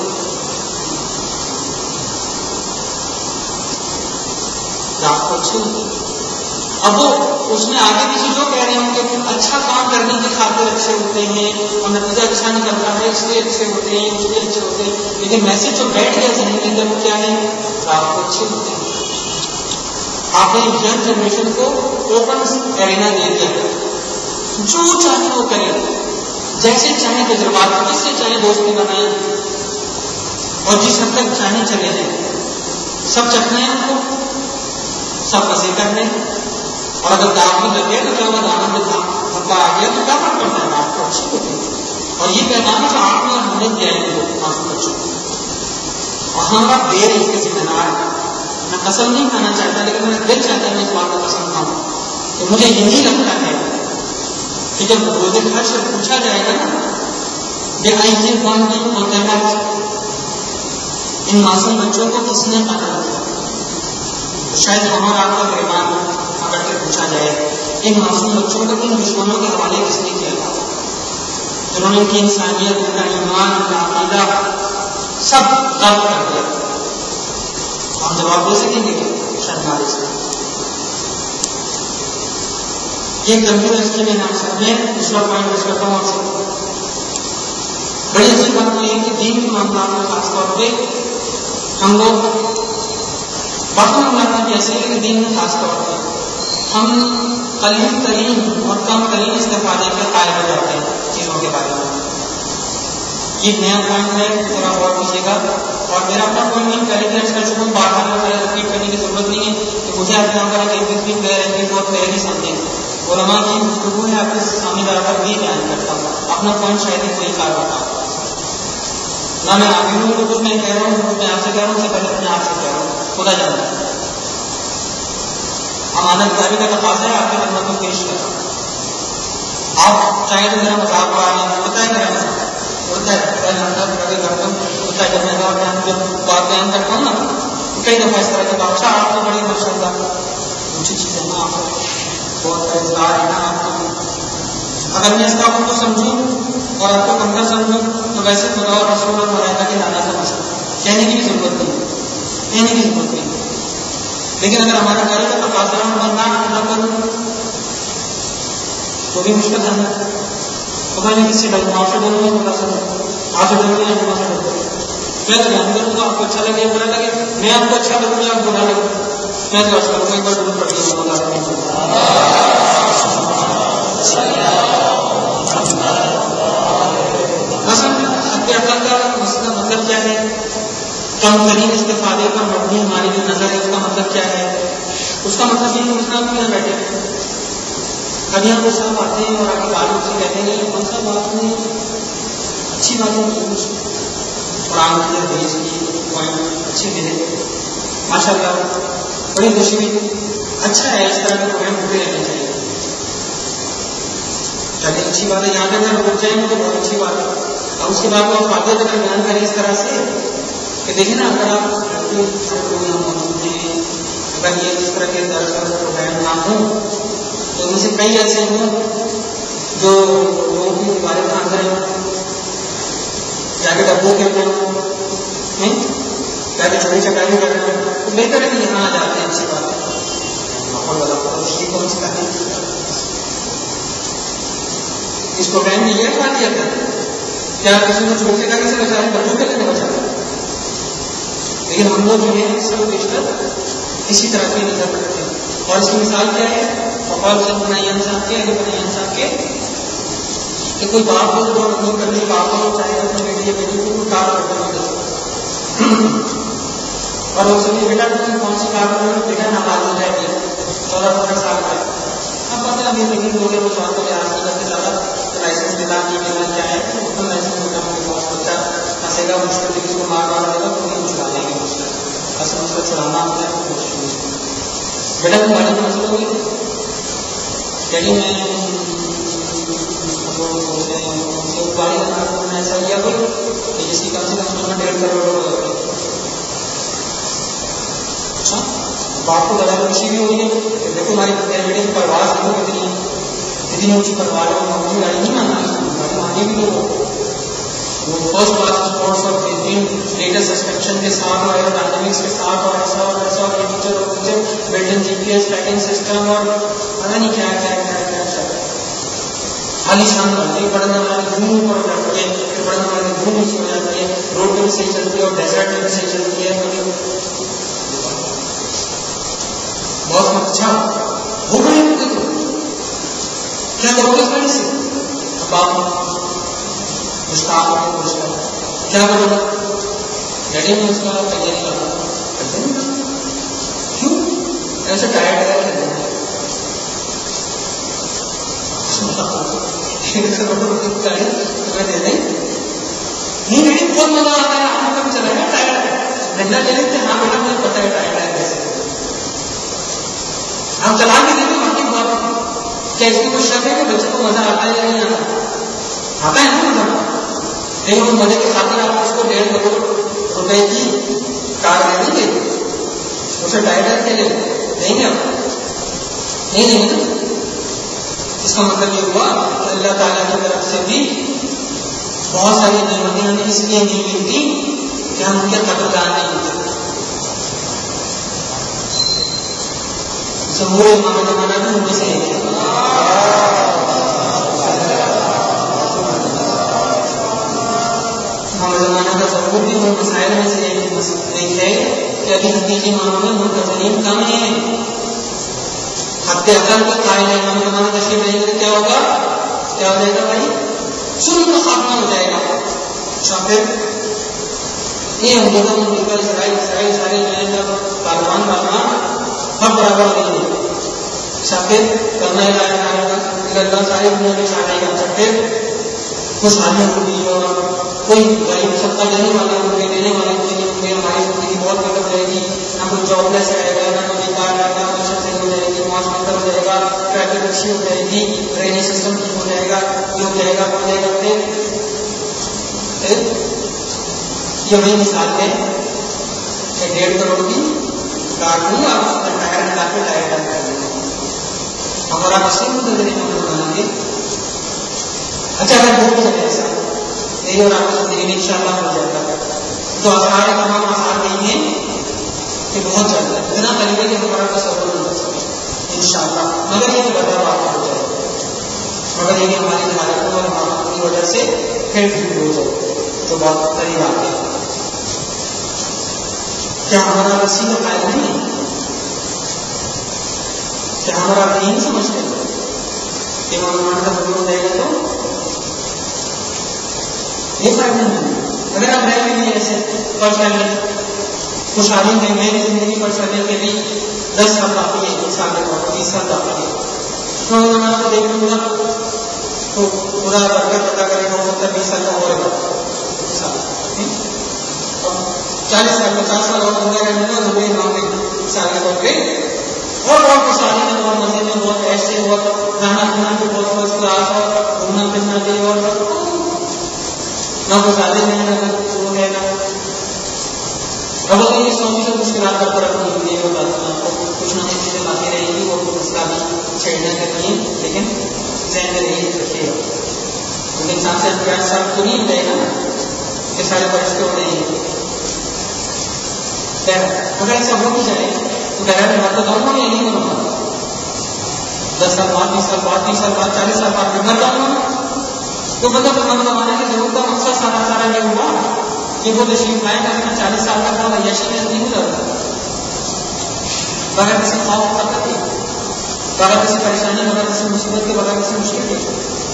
داغ تو اچھے ہوتے ہیں. اب وہ اس میں آگے پیچھے جو کہہ رہے ہیں کہ اچھا کام کرنے کی خاطر اچھے ہوتے ہیں اور نتیجہ اچھا نکلتا ہے اس لیے اچھے ہوتے ہیں، اس لیے اچھے ہوتے ہیں، لیکن میسج جو بیٹھ گیا ذہن کے اندر وہ کیا ہے؟ آپ کو اچھے ہوتے ہیں. آپ نے ینگ جنریشن کو اوپن ایرینا دے دیا، جو چاہے وہ کریں، جیسے چاہیں تجربات، جس سے چاہے دوستی بنائیں اور جس حد تک چاہیں چلے جائیں، سب چکھنا ہے ان کو، سب مزے کرنے. اور اگر داغ بھی لگ گیا تو کیا وہ دانا میں دھبا آ گیا تو کیا فرق پڑتا ہے؟ آپ کو اچھی ہوتی ہے. اور یہ پیغام جو آپ نے ہم نے دیا ہے معصوم بچوں کو، اور ہمارا دیر اس کے ذمہ دار ہے. میں قسم نہیں کھانا چاہتا لیکن میرا دل چاہتا ہے میں اس بات کو قسم کھاؤں کہ مجھے یہی لگتا ہے کہ جب روز حج سے پوچھا جائے گا نا کہ ایسے کون کی ہوتے ہیں ان معصوم بچوں کو کس نے قتل کیا، شاید ہمارا آپ کا گریبان پکڑ کے پوچھا جائے ان معصوم بچوں کو ان دشمنوں کے حوالے کس نے کیا تھا جنہوں نے ان کی انسانیت، ان کا ایمان، ان کا عقیدہ سب غلط کر دیا. ہم جواب دے سکیں گے شاید ہمارے سے یہ کمپیوٹر اس کی میں نام سے میں دوسرا پوائنٹ رکھ کرتا ہوں آپ سے. بڑی اچھی بات تو یہ کہ دین کے معاملات میں خاص طور پہ ہم لوگ باقی معاملات بھی ایسے ہیں کہ دین میں خاص طور پہ ہم قلیل ترین اور کم ترین استفادے کے قائل ہو جاتے ہیں چیزوں کے بارے میں. یہ نیا پوائنٹ ہے، تھوڑا غور کیجیے گا. اور میرا اپنا پوائنٹ میں پہلے بھی کر چکا ہوں، بار بار میں رپیٹ کرنے کی ضرورت نہیں ہے کہ مجھے آپ یہاں پر ایک بھی پلیئر ہے بہت پہلے ہی سمجھیں. علماء کی گفتگو ہے، آپ کے سامنے جا کر بھی بیان کرتا ہوں اپنا پوائنٹ شاید ہی کوئی کار ہوتا نہ میں آگے ہوں تو میں کہہ رہا ہوں، میں آپ سے کہہ رہا ہوں سے پہلے اپنے آپ سے کہہ رہا ہوں، خدا جانتا ہے. امانت داری کا تقاضا ہے آپ کی خدمت میں پیش کر رہا ہوں. آپ چاہے تو میرا مذاق اڑا لیں، پتہ ہے میرا مذاق ہوتا ہے، پتہ جانتا ہے کبھی کرتا ہوں، ہوتا ہے جب میں بات بیان جب بات بیان کرتا ہوں نا کئی دفعہ اس طرح کے بات اچھا آپ کو بڑی ماشاء اللہ اچھی چیزیں نا آپ کو بہت روزگار ہے نا آپ کو. اگر میں اس کام کو سمجھوں اور آپ کو کمرہ سمجھوں تو ویسے خدا اور رسول اور ملائکہ کے نانا سمجھتا کہنے کی بھی ضرورت نہیں کہنے کی ضرورت نہیں. لیکن اگر ہمارا گھر کا تقاضا میں نہ ادا کروں تو بھی مشکل ہے نا. پتا نہیں کس سے ڈروں، آپ سے ڈروں گا خدا سے ڈروں، آپ سے ڈروں گا خدا سے ڈروں. میں تو بیان کروں گا، آپ کو اچھا لگے برا لگے، میں آپ کو اچھا لگوں گا آپ برا لگے، میں تو آج کروں گا ایک بار ضرور پڑھ کے عقل کا مسئلہ مطلب کیا ہے، کم ترین استفادے پر مبنی ہماری جو نظر ہے اس کا مطلب کیا ہے. اس کا مطلب یہ مسئلہ بھی نہ بیٹھے ابھی ہم صاحب آتے ہیں اور آگے تعلق سے کہتے ہیں کون سا بات میں اچھی باتیں قرآن کی حدیث کی پوائنٹ اچھے ملے ماشاء اللہ، بڑی خوشی ہوئی. اچھا ہے اس طرح کے پروگرام ہوتے رہنے چاہیے. چلیے اچھی بات ہے, یہاں تک اگر رک جائیں گے تو بہت اچھی بات ہے. اور اس کے بعد وہ فائدے کا بیان کریں اس طرح سے کہ دیکھیں نا, اگر آپ موجود ہیں, اگر یہ اس طرح کے درس اور پروگرام نہ ہوں تو ان سے کئی ایسے ہوں جو لوگ بھی دوبارے کھان رہے ہوں, جا کے ڈبوں کے اندر ہوں, جا کے چھوٹی چکائی کر رہے ہیں, تو بہتر ہے کہ یہاں آ جاتے ہیں. اچھی بات ہے. ماحول والا کون سی بات ہے, اس پروگرام میں یہ بات کیا تھا کیا کسی نے چھوٹے چکائی سے بچا ہے, بچوں کے لیے بچا ہے. لیکن ہم لوگ جو ہے سب بیشتر اسی طرح کی نظر رکھتے ہیں. اور اس کی مثال کیا ہے, وقال صاحب بنائیان صاحب کے علی بنائیان صاحب کے کہ کوئی باپ ہو جو اپنی کرنے باپ ہو چاہے اپنی بیٹی یا بیٹی کو کوئی کار کرتا ہے اور وہ سبھی بیٹا تم کون سی کار کرنا, بیٹا ناپاک ہو جائے گی, چودہ پندرہ سال کا. اب پتہ ہے ابھی تک لوگ ہیں وہ جوان کو لحاظ نہیں کرتے زیادہ, لائسنس ملا نہیں ملا کیا ہے, تو لائسنس ہوتا ہے بہت بچہ پھنسے گا, مشکل سے کسی کو مار مار دے گا تو نہیں چھڑا دیں گے. مسئلہ اصل مسئلہ چھڑانا ہوتا ہے تو مشکل ہے. بیٹا تم گاڑی میں مسئلہ ہوگی, ڈیڈی میں گاڑی میں ایسا کیا کوئی جس کی کم سے کم ڈیڑھ کروڑ. اچھا باپ کو زیادہ خوشی بھی ہوئی ہے کہ دیکھو ہماری بیٹے کی پرواز دیکھو کتنی اتنی اونچی پرواز ہے, اپنی گاڑی نہیں مانگی, گاڑی مانگی بھی لوگ وہ فرسٹ کلاس اسپورٹس اور بہترین لیٹسٹ سسپینشن کے ساتھ اور ڈائنامکس کے ساتھ اور ایسا اور ایسا اور یہ فیچر اور feature built in G P S tracking system اور پتہ نہیں کیا کیا کیا کیا کیا خالی شان بنتی ہے. پڑھنے والے دھوم اوپر جاتی ہے, پھر پڑھنے والے دھوم نیچے ہو جاتی ہے, روڈ پہ بھی صحیح چلتی ہے اور ڈیزرٹ میں بھی صحیح چلتی ہے. بہت اچھا ہو گئے ہوتے تو کیا کرو گے اس وجہ سے, اب آپ مشتاق ہوتے پوچھ رہے کیا کرو گا, ڈیڈی میں اس کا پیدا نہیں کرتا, کیوں ایسے ٹائر ٹائر کر دیں نہیں ڈیڈی بہت مزہ آتا ہے, آپ نے کبھی چلایا ٹائر ڈنڈا لے لیتے, ہاں بیٹا مجھے پتا ہے ٹائر ٹائر کیسے آپ چلا کے دیکھیں باقی بات کیا اس کی کوئی شک ہے کہ بچے کو مزہ آتا ہے یا نہیں آتا, آتا ہے نا مزہ. لیکن اس مزے کی خاطر آپ اس کو ڈیڑھ کروڑ روپے کی کار دے دیں گے, اسے ٹائر کے لے دیں گے آپ نہیں دیں گے. اس کا مطلب یہ ہوا کہ اللہ تعالیٰ کی طرف سے بھی بہت ساری نعمتیں ہمیں اس لیے نہیں ملتی کہ ہم ان کے قدردان نہیں ہوتے. جمہور امام زمانہ بھی ان میں سے ایک ہے. امام زمانہ کا ضرور بھی ان مسائل میں سے ایک ہے کہ ابھی حقیقی معنوں میں منتظرین کم ہیں. حد اقل کا قائل ہے امام زمانہ تشریف نہیں کرے کیا ہوگا, کیا ہو جائے گا بھائی, شروع کا خاتمہ ہو جائے گا. اچھا پھر یہ ہم دونوں منتقل اسرائیل اسرائیل سارے جو طالبان طالبان سب برابر نہیں ہے. اچھا پھر کرنا اللہ سارے دنیا میں چھا رہے گا. اچھا پھر خوشحالیاں ہوگی اور کوئی غریب سب کا دینے والے ہوں گے, دینے والے ہوں گے, ہماری زندگی بہت بہتر رہے گی, نہ کوئی جاب لیس رہے گا, نہ کوئی بیکار رہے گا, معیشت صحیح ہو جائے گی, معاش بہتر ہو جائے گا, ٹریفک اچھی ہو جائے گی, ڈرینیج سسٹم ٹھیک ہو جائے گا, یہ ہو جائے گا ہو جائے گا. پھر یہ وہی مثال ہے کہ ڈیڑھ کروڑ کی کار دوں گا, اس میں ٹائر ہٹا کے ٹائر ٹائر کر دیں گے اور آپ اسی منتظر بنائیں گے. اچھا اگر ہو سکے ایسا یہی اور آپ کی زندگی میں انشاءاللہ ہو جائے گا تو آسار تمام آسار نہیں ہیں کہ بہت زیادہ اتنا قریب ہے کہ ہمارا تصور نہیں کر سکے انشاءاللہ, مگر یہ کہ بدلا واقع ہو جائے گا, مگر یہ کہ ہماری حالتوں اور ہماروں کی وجہ سے پھر ٹھیک ہو جائے تو بہت قریب آتے ہیں. کیا ہمارا رسی کا فائدہ نہیں ہے, کیا ہمارا دین سمجھتے ہیں کہ مسلمان کا ضرور ہو جائے گا تو یہ فائدہ نہیں. اگر آپ رہے بھی ایسے فرض کر لیں خوشحالی میں میری زندگی فرض کرنے کے بھی دس سال باقی ہے, ایک سال کے بیس سال باقی ہے, تو زمانہ کو دیکھ لوں گا تو خدا برکت پتا کرے گا, ہو سکتا ہے بیس سال کا ہو رہے گا, چالیس سال پچاس سال اور زندہ رہنے گا زندگی نام سال کے طور پہ اور بہت خوشحالی میں، بہت مزے میں، بہت ایسے، بہت کھانا پینا بھی بہت فرسٹ کلاس، اور گھومنا پھرنا بھی، اور نہ کوئی زیادہ ہے نہ کوئی وہ ہے، نہ اب یہ سو فیصد مشکلات پر طرف نہیں ہوتی ہے. وہ بات آپ کو کچھ نہ کچھ چیزیں باقی رہے گی، وہ مسئلہ بھی چھیڑنے کا نہیں، لیکن ذہن میں رہی رکھیے گا. کیونکہ انسان سے پیار صاحب تو نہیں رہے گا نا کہ سارے فرشتے ہو رہے ہیں. اگر ایسا ہو بھی جائے تو بہرحال میں تو دونوں میں نہیں بنوں گا. دس سال بعد، بیس سال بعد، تیس سال بعد، چالیس سال بعد میں مر جاؤں گا تو مطلب من زمانے کی ضرورت کا مقصد سارا سارا یہ ہوا کہ وہ تشریف لائے تاکہ میں چالیس سال کا تھا عیاشی میں نہیں گزرتا بغیر کسی خوف خطر کے، بغیر کسی پریشانی، بغیر کسی مصیبت کے، بغیر کسی مشکل کے.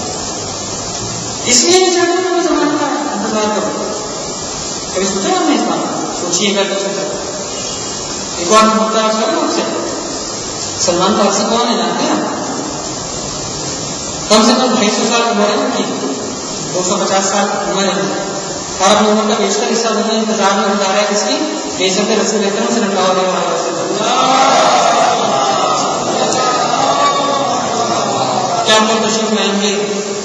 اس لیے میں چاہتا ہوں کہ زمانے کا انتظار کروں. کبھی سوچا ہم نے اس بات سوچیے گا تو سوچا. ایک اور ہوتا ہے سر مجھ سے سلمان فارسی کون ہے جانتے ہیں؟ کم سے کم ڈھائی سو سال عمر ہے ان کی، دو سو پچاس سال عمر ہے، اور اپنی عمر کا بیشتر حصہ انہیں انتظار میں گزارا ہے. کس کی؟ بیشتر رسول اکرم صلی اللہ علیہ وسلم. کیا وہ تشریف لائیں گے؟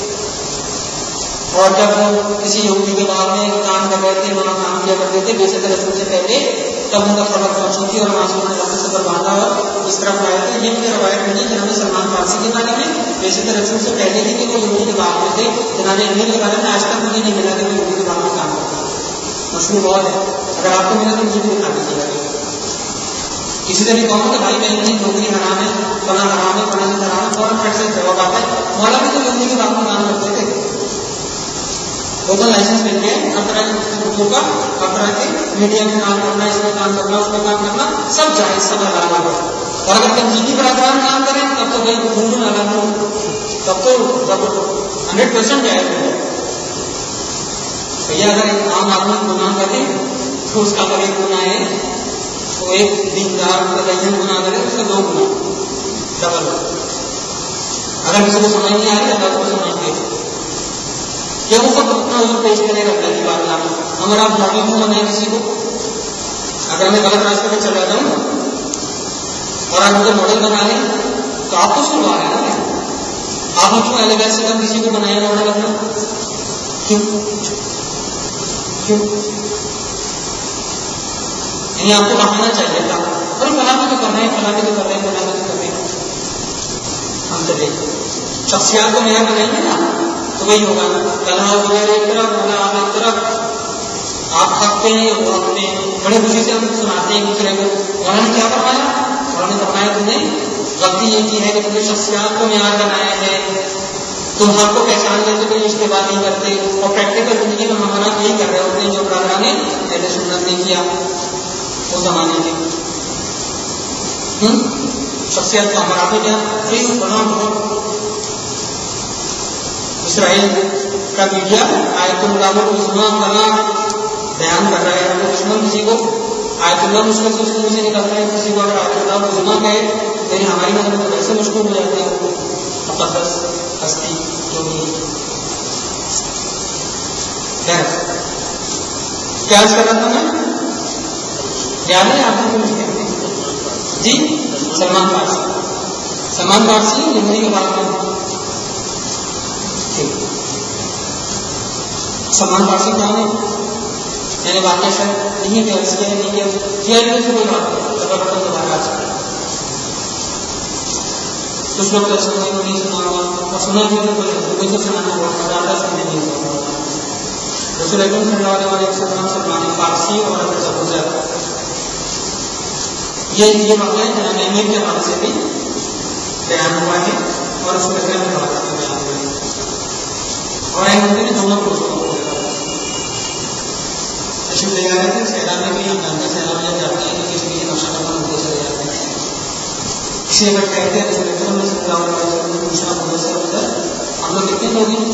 اور جب وہ کسی یہودی کے بعد میں کام کر رہے تھے، وہاں کام کیا کرتے تھے بیشتر رسول سے پہلے، تب ان کا خبر پہنچی تھی اور معصوم نے رسول سے باندھا اور اس طرف آیا تھا. یہ بھی روایت نہیں جناب سلمان فارسی کے بارے میں، ویسے تو رسول سے پہلے بھی کہ وہ یہودی کے بعد میں تھے. جناب امیر کے بارے میں آج تک مجھے نہیں ملا کہ وہ یہودی کے بعد میں کام کرتا. مشہور بہت ہے، اگر آپ کو ملا تو مجھے بھی دکھا دیجیے گا. کسی سے بھی کہوں کہ بھائی میں نہیں، نوکری حرام ہے، فلاں حرام ہے، فلاں حرام ہے، فوراً پھٹ سے جواب آتا ہے مولا بھی تو یہودی کے بعد میں کام کرتے تھے. اوپن لائسنس مل گئے، ہر طرح کے حقوق کا، ہر طرح کے میڈیا میں کام کرنا، اس میں کام کرنا، اس میں کام کرنا، سب جائز، سب حلال ہے. اور اگر تنظیمی برادران کام کریں تب تو بھائی خون الگ ہو، تب تو ہنڈریڈ پرسینٹ جائز ہے. بھیا اگر ایک عام آدمی گناہ کرے تو اس کا اگر ایک گناہ ہے تو ایک دیندار متدین گناہ کرے اس کا دو گناہ ڈبل ہو. اگر کسی کو سمجھ نہیں آ رہی اللہ کو سمجھ دے کہ وہ سب اپنا عذر پیش کرے گا اللہ کی بات لا. ہمارا آپ ماڈل کیوں بنائیں کسی کو؟ اگر میں غلط راستے پہ چلا جاؤں اور آپ مجھے ماڈل بنا لیں تو آپ کو شروع آ رہا ہے نا. آپ نے کیوں اہل بیت سے کم کسی کو بنایا ماڈل اپنا؟ کیوں کیوں یعنی آپ کو بنانا چاہیے تھا اور فلاں بھی تو کر رہے ہیں، فلاں بھی تو کر رہے ہیں، فلاں بھی تو کر رہے ہیں. ہم تو دیکھ شخصیات کو نیا بنائیں گے نا تو وہی ہوگا. کلمہ وغیرہ ایک طرف، مولا آپ ایک طرف، آپ حق پہ ہیں، وہ حق پہ ہیں. بڑے خوشی سے ہم سناتے ہیں دوسرے کو مولا نے کیا فرمایا؟ مولا نے فرمایا تم نے غلطی یہ کی ہے کہ تم نے شخصیات کو معیار بنایا ہے، تم حق کو پہچان لیتے کوئی اشتباہ نہیں کرتے، اور پریکٹیکل زندگی میں ہمارا یہی کر رہے ہوتے ہیں جو برادران نے اہل سنت نے کیا اس زمانے کے. شخصیت کا ہمارا بھی کیا بنا بہت. اسرائیل کا میڈیا آیت اللہ العظمیٰ کا بیان کر رہا ہے. اگر دشمن کسی کو آیت اللہ مشکل سے اس کے منہ سے نکلتا ہے، کسی کو اگر آیت اللہ العظمیٰ کہے یعنی ہماری نظر میں ویسے مشکل ہو جاتی ہے مقدس ہستی جو بھی. کیا کر رہا تھا میں یاد ہے آپ کو جی؟ سلمان فارسی. سلمان فارسی زندگی کے بات میں سلمان فارسی کون ہے؟ میں نے واقعہ سر نہیں کیا اس کے نہیں کیا کیا سے کوئی بات نہیں سفر ختم دوبارہ آ چکا. کچھ لوگ تو ایسا کوئی نہیں سنا ہوگا اور سنا بھی کوئی کوئی تو سنانا بہت مزہ آتا ہے، سننے نہیں ہوگا. رسول اکرم صلی اللہ علیہ وسلم سلمان فارسی اور حضرت ابو ذر یہ یہ واقعہ جناب امیر کے حوالے سے بھی بیان ہوا ہے اور رسول اکرم کے حوالے سے بھی بیان ہوا ہے. اور ایک بندے نے دونوں کو تشریف لے جا رہے تھے سیلاب میں بھی. ہم جانتے ہیں سیلاب جب جاتے ہیں تو کسی بھی نقشہ قدم ہوتے چلے جاتے ہیں. کسی اگر کہتے ہیں رسول اکرم صلی اللہ علیہ وسلم نے پوچھا مجھے سے ادھر ہم لوگ کتنے لوگ ہیں؟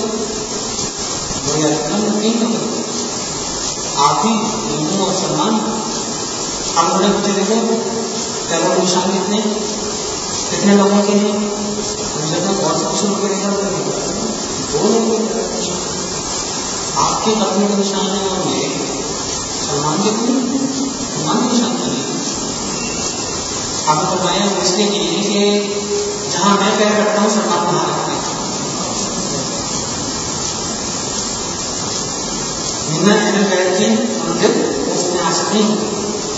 ہم تین لوگ ہیں، آپ ہی ہندو اور سلمان. ہم لوگوں نے پوچھے دیکھو پیروں کے نشان کتنے کتنے لوگوں کے ہیں؟ مجھے تو بہت سے کچھ لوگوں کے نشان دو لوگوں کے نشان آپ کے قدموں کے نشان ہیں اور میرے سلمان کے کتنے سلمان کے نشان کے نہیں. آپ نے فرمایا وہ اس لیے کیجیے کہ جہاں میں پیر رکھتا ہوں سلمان وہاں رکھتے اہل بیت کی منزل اس میں حاصل نہیں ہوتی.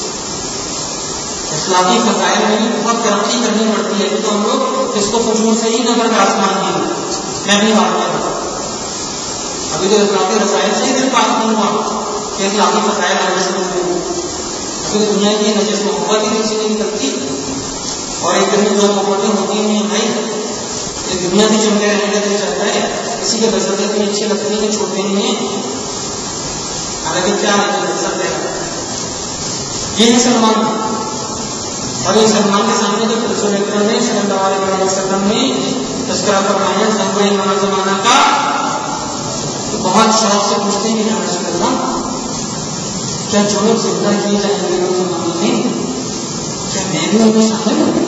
اخلاقی فضائل میں بھی بہت ترقی کرنی پڑتی ہے. تو ہم لوگ اس کو فجور سے ہی نظر کا آسمان کی میں اپنی بات کرتا ہوں. ابھی تو اخلاقی رسائل سے ہی دل پاس نہیں ہوا کہ اخلاقی فضائل آنے شروع ہوئے. ابھی تو دنیا کی نجس محبت ہی دل سے نہیں نکلتی. اور ایک دن میں جو محبتیں ہوتی ہیں بھائی یہ دنیا سے چمتے رہنے کا دل چلتا ہے. کسی کے بزرگ اتنی اچھی لگتی ہے کہ چھوٹے نہیں ہیں. حالانکہ کیا مقصد ہے یہ ہے سلمان. اور یہ سلمان کے سامنے جو رسول اکرم نے صلی اللہ علیہ وسلم نے تذکرہ فرمایا زمبر امام زمانہ کا تو بہت شوق سے پوچھتے ہیں کہ یا رسول اللہ کیا جو لوگ زندہ کیے جائیں گے لوگ زمانے میں کیا میں بھی ان میں شامل ہوں؟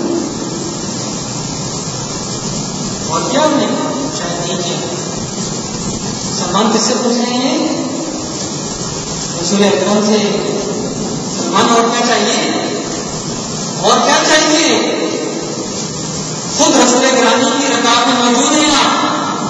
اور کیا ہم نے شاید نہیں کیا. سلمان کس سے پوچھ رہے ہیں؟ رسول اکرم سے. سلمان اور کیا چاہیے؟ اور کیا چاہیے؟ خود رسول گرامی کی رکعت میں موجود ہیں آپ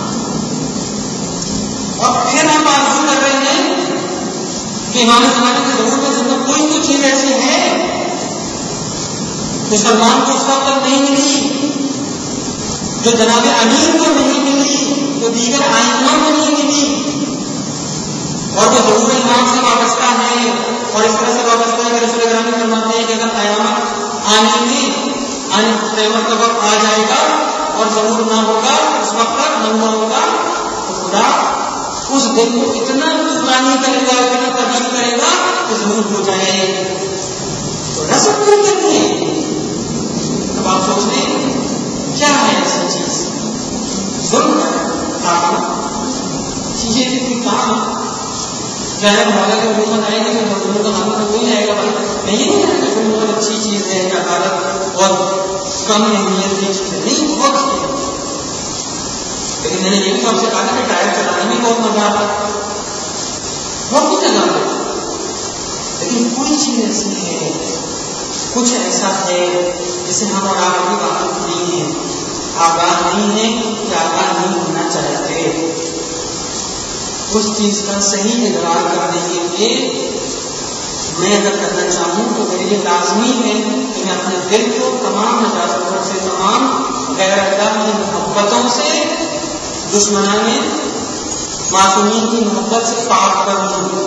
اور پھر آپ آرزو کر رہے ہیں کہ امام زمانے کی ضرورت میں زندہ کوئی تو چیز ایسی ہے جو سلمان کو اس وقت تک نہیں ملی, جو جناب امیر کو نہیں ملی, جو دیگر آئمہ کو نہیں ملی, اور وہ ضرور امام سے وابستہ ہے. اور اس طرح سے وابستہ ہے کہ رسول گرامی فرماتے ہیں کہ اگر قیامت آنے میں آنے قیامت کا وقت آ جائے گا اور ضرور نہ ہوگا اس وقت تک نہ ہوا ہوگا تو خدا اس دل کو اتنا قربانی کرے گا, اتنا ترغیب کرے گا کہ ضرور ہو جائے. تو رسم کیوں کرنی ہے؟ اب آپ سوچ لیں کیا ہے ایسی چیز؟ ظلم ہے کام چیزیں کوئی کام کیا ہے ہمارا کہ حکومت آئے گی تو مزدوروں کا نام تو کوئی جائے گا بھائی نہیں ہے کہ ظلم بہت اچھی چیز ہے کہ عدالت بہت کم اہمیت کی چیز ہے. نہیں, بہت ہے. لیکن میں نے یہ بھی سب سے کہا تھا کہ ٹائر چلانے میں بہت مزہ آتا ہے, بہت کچھ مزہ آتا ہے. لیکن کوئی چیز ایسی ہے, کچھ ایسا ہے جسے ہم اور آپ ابھی واقف نہیں ہیں, آگاہ نہیں ہے کہ آگاہ نہیں ہونا چاہتے. اس چیز کا صحیح ادراک کرنے کے لیے میں اگر کرنا چاہوں تو میرے لیے لازمی ہے کہ میں اپنے دل کو تمام نجاستوں سے, تمام غیر اللہ کی محبتوں سے, دشمنان معصومین کی محبت سے پاک کروں.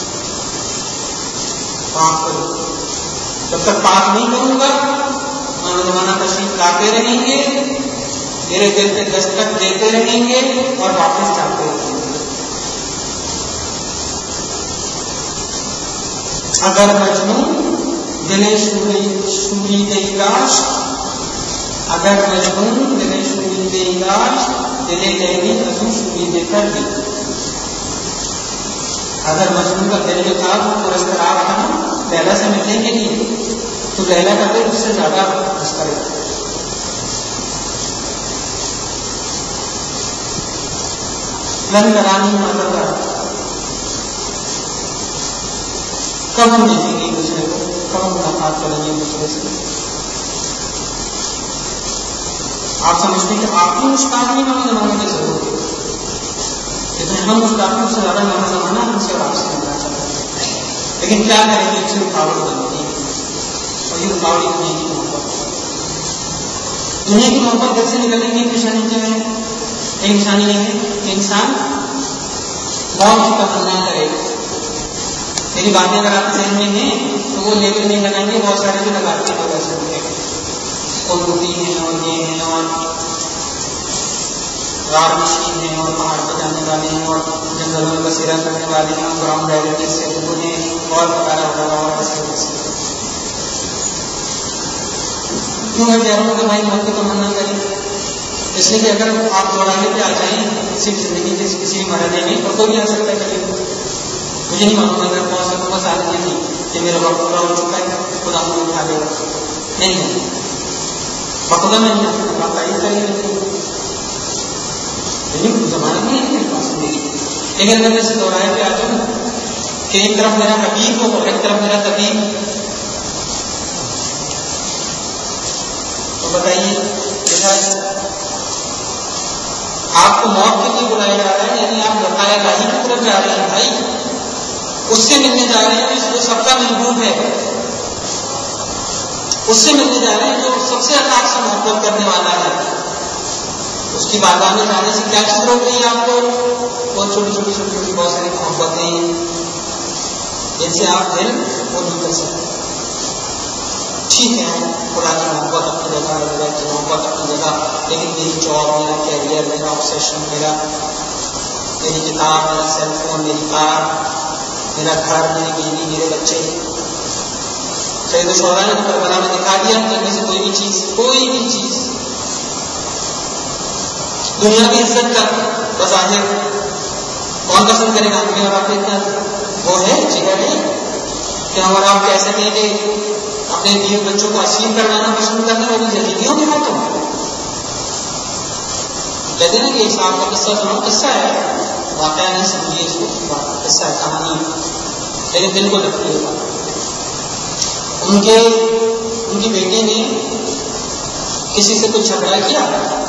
پاک کروں. جب تک پاک نہیں کروں گا زمانہ تشریف لاتے رہیں گے, میرے دل پہ دستک دیتے رہیں گے اور واپس جاتے رہیں گے. اگر مجنون دل شوری گئی لاش, اگر مجنون دل شوری گئی لاش, دل لیلی ازو شوری دے کر دی. اگر مجنون کا دل جو تھا وہ پر اضطراب تھا نا لیلا سے ملنے کے لیے, تو لیلا کا دل اس سے زیادہ اس کرے. لن کرانی مذہب کب ہم دیکھیں گے ایک دوسرے کو, کب ہم ملاقات کریں گے ایک دوسرے سے. آپ سمجھتے ہیں کہ آپ کی مشکلات میں ہمیں زمانے کی ضرورت ہے, لیکن ہم مشکلات میں اس سے زیادہ ہمارا زمانہ ہم سے اور آپ سے ملنا چاہتے ہیں. لیکن کیا کریں گے, اس سے رکاوٹ بنتی ہے, اور یہ رکاوٹ دنیا کی محبت. دنیا کی محبت دل سے نکلنے کی ایک نشانی کیا ہے؟ ایک نشانی یہ ہے کہ انسان موت کی تمنا کرے. میری باتیں اگر آپ ذہن میں ہیں تو وہ لیبل نہیں لگائیں گے, بہت سارے بھی لگاتے ہیں ویسے ہوتے ہیں, قدرتی ہیں اور یہ ہیں اور غار نشین ہیں اور پہاڑ پہ جانے والے ہیں اور جنگلوں میں بسیرا کرنے والے ہیں, گراؤنڈ ریئلٹی سے انہیں اور پکارا ہوگا اور ایسے ویسے. کیوں میں کہہ رہا ہوں کہ بھائی موت کی تمنا کریں؟ اس لیے کہ اگر آپ چوراہے پہ آ جائیں صرف زندگی کے کسی مرحلے میں, اور کوئی بھی آ سکتا ہے کبھی, مجھے نہیں معلوم اگر پہنچ سکوں بس آدمی نہیں کہ میرا وقت پورا ہو چکا ہے, خدا مجھے اٹھا دے گا. نہیں, بخدا میں نہیں آ سکتا, آپ تعریف کریں گے لیکن زمانہ نہیں ہے میرے پاس زندگی. لیکن اگر میں سے دوراہے پہ آ جاؤں کہ ایک طرف میرا حبیب ہو اور ایک طرف میرا طبیب, بتائیے آپ کو موت کے لیے بلایا جا رہا ہے، یعنی آپ بقایا الہی کی طرف جا رہے ہیں بھائی، اس سے ملنے جا رہے ہیں جو سب کا محبوب ہے، اس سے ملنے جا رہے ہیں جو سب سے اللہ سے محبت کرنے والا ہے. اس کی بارگاہ میں جانے سے کیا چیز روک رہی ہے آپ کو؟ بہت چھوٹی چھوٹی چھوٹی چھوٹی بہت ساری محبتیں جن سے آپ دل وہ نہیں کر سکتے. ٹھیک ہے خدا کی محبت اپنی جگہ، اللہ کی محبت اپنی جگہ، لیکن میری جاب، میرا کیریئر، میرا آبسیشن، میرا میری کتاب، میرا سیل فون، میری کار، میرا گھر، میری بیوی، میرے بچے. سید الشہداء نے کربلا میں دکھا دیا کہ ان میں سے کوئی بھی چیز کوئی بھی چیز دنیا کی عزت کا بظاہر کون پسند کرے گا؟ ہمیں اور آپ کے اندر وہ ہے جگر ہے کہ ہم اور آپ کہہ سکیں کہ اپنے بیوی بچوں کو اسیر کروانا پسند کرنا وہ بھی یہودیوں کے ہاتھوں. کہتے ہیں نا کہ ایک صاحب کا قصہ سنو، قصہ ہے واقعہ نہیں سمجھیے اس کو، قصہ ہے کہانی، لیکن دل کو لگتی ہے. ان کے ان کی بیٹی نے کسی سے کچھ جھگڑا کیا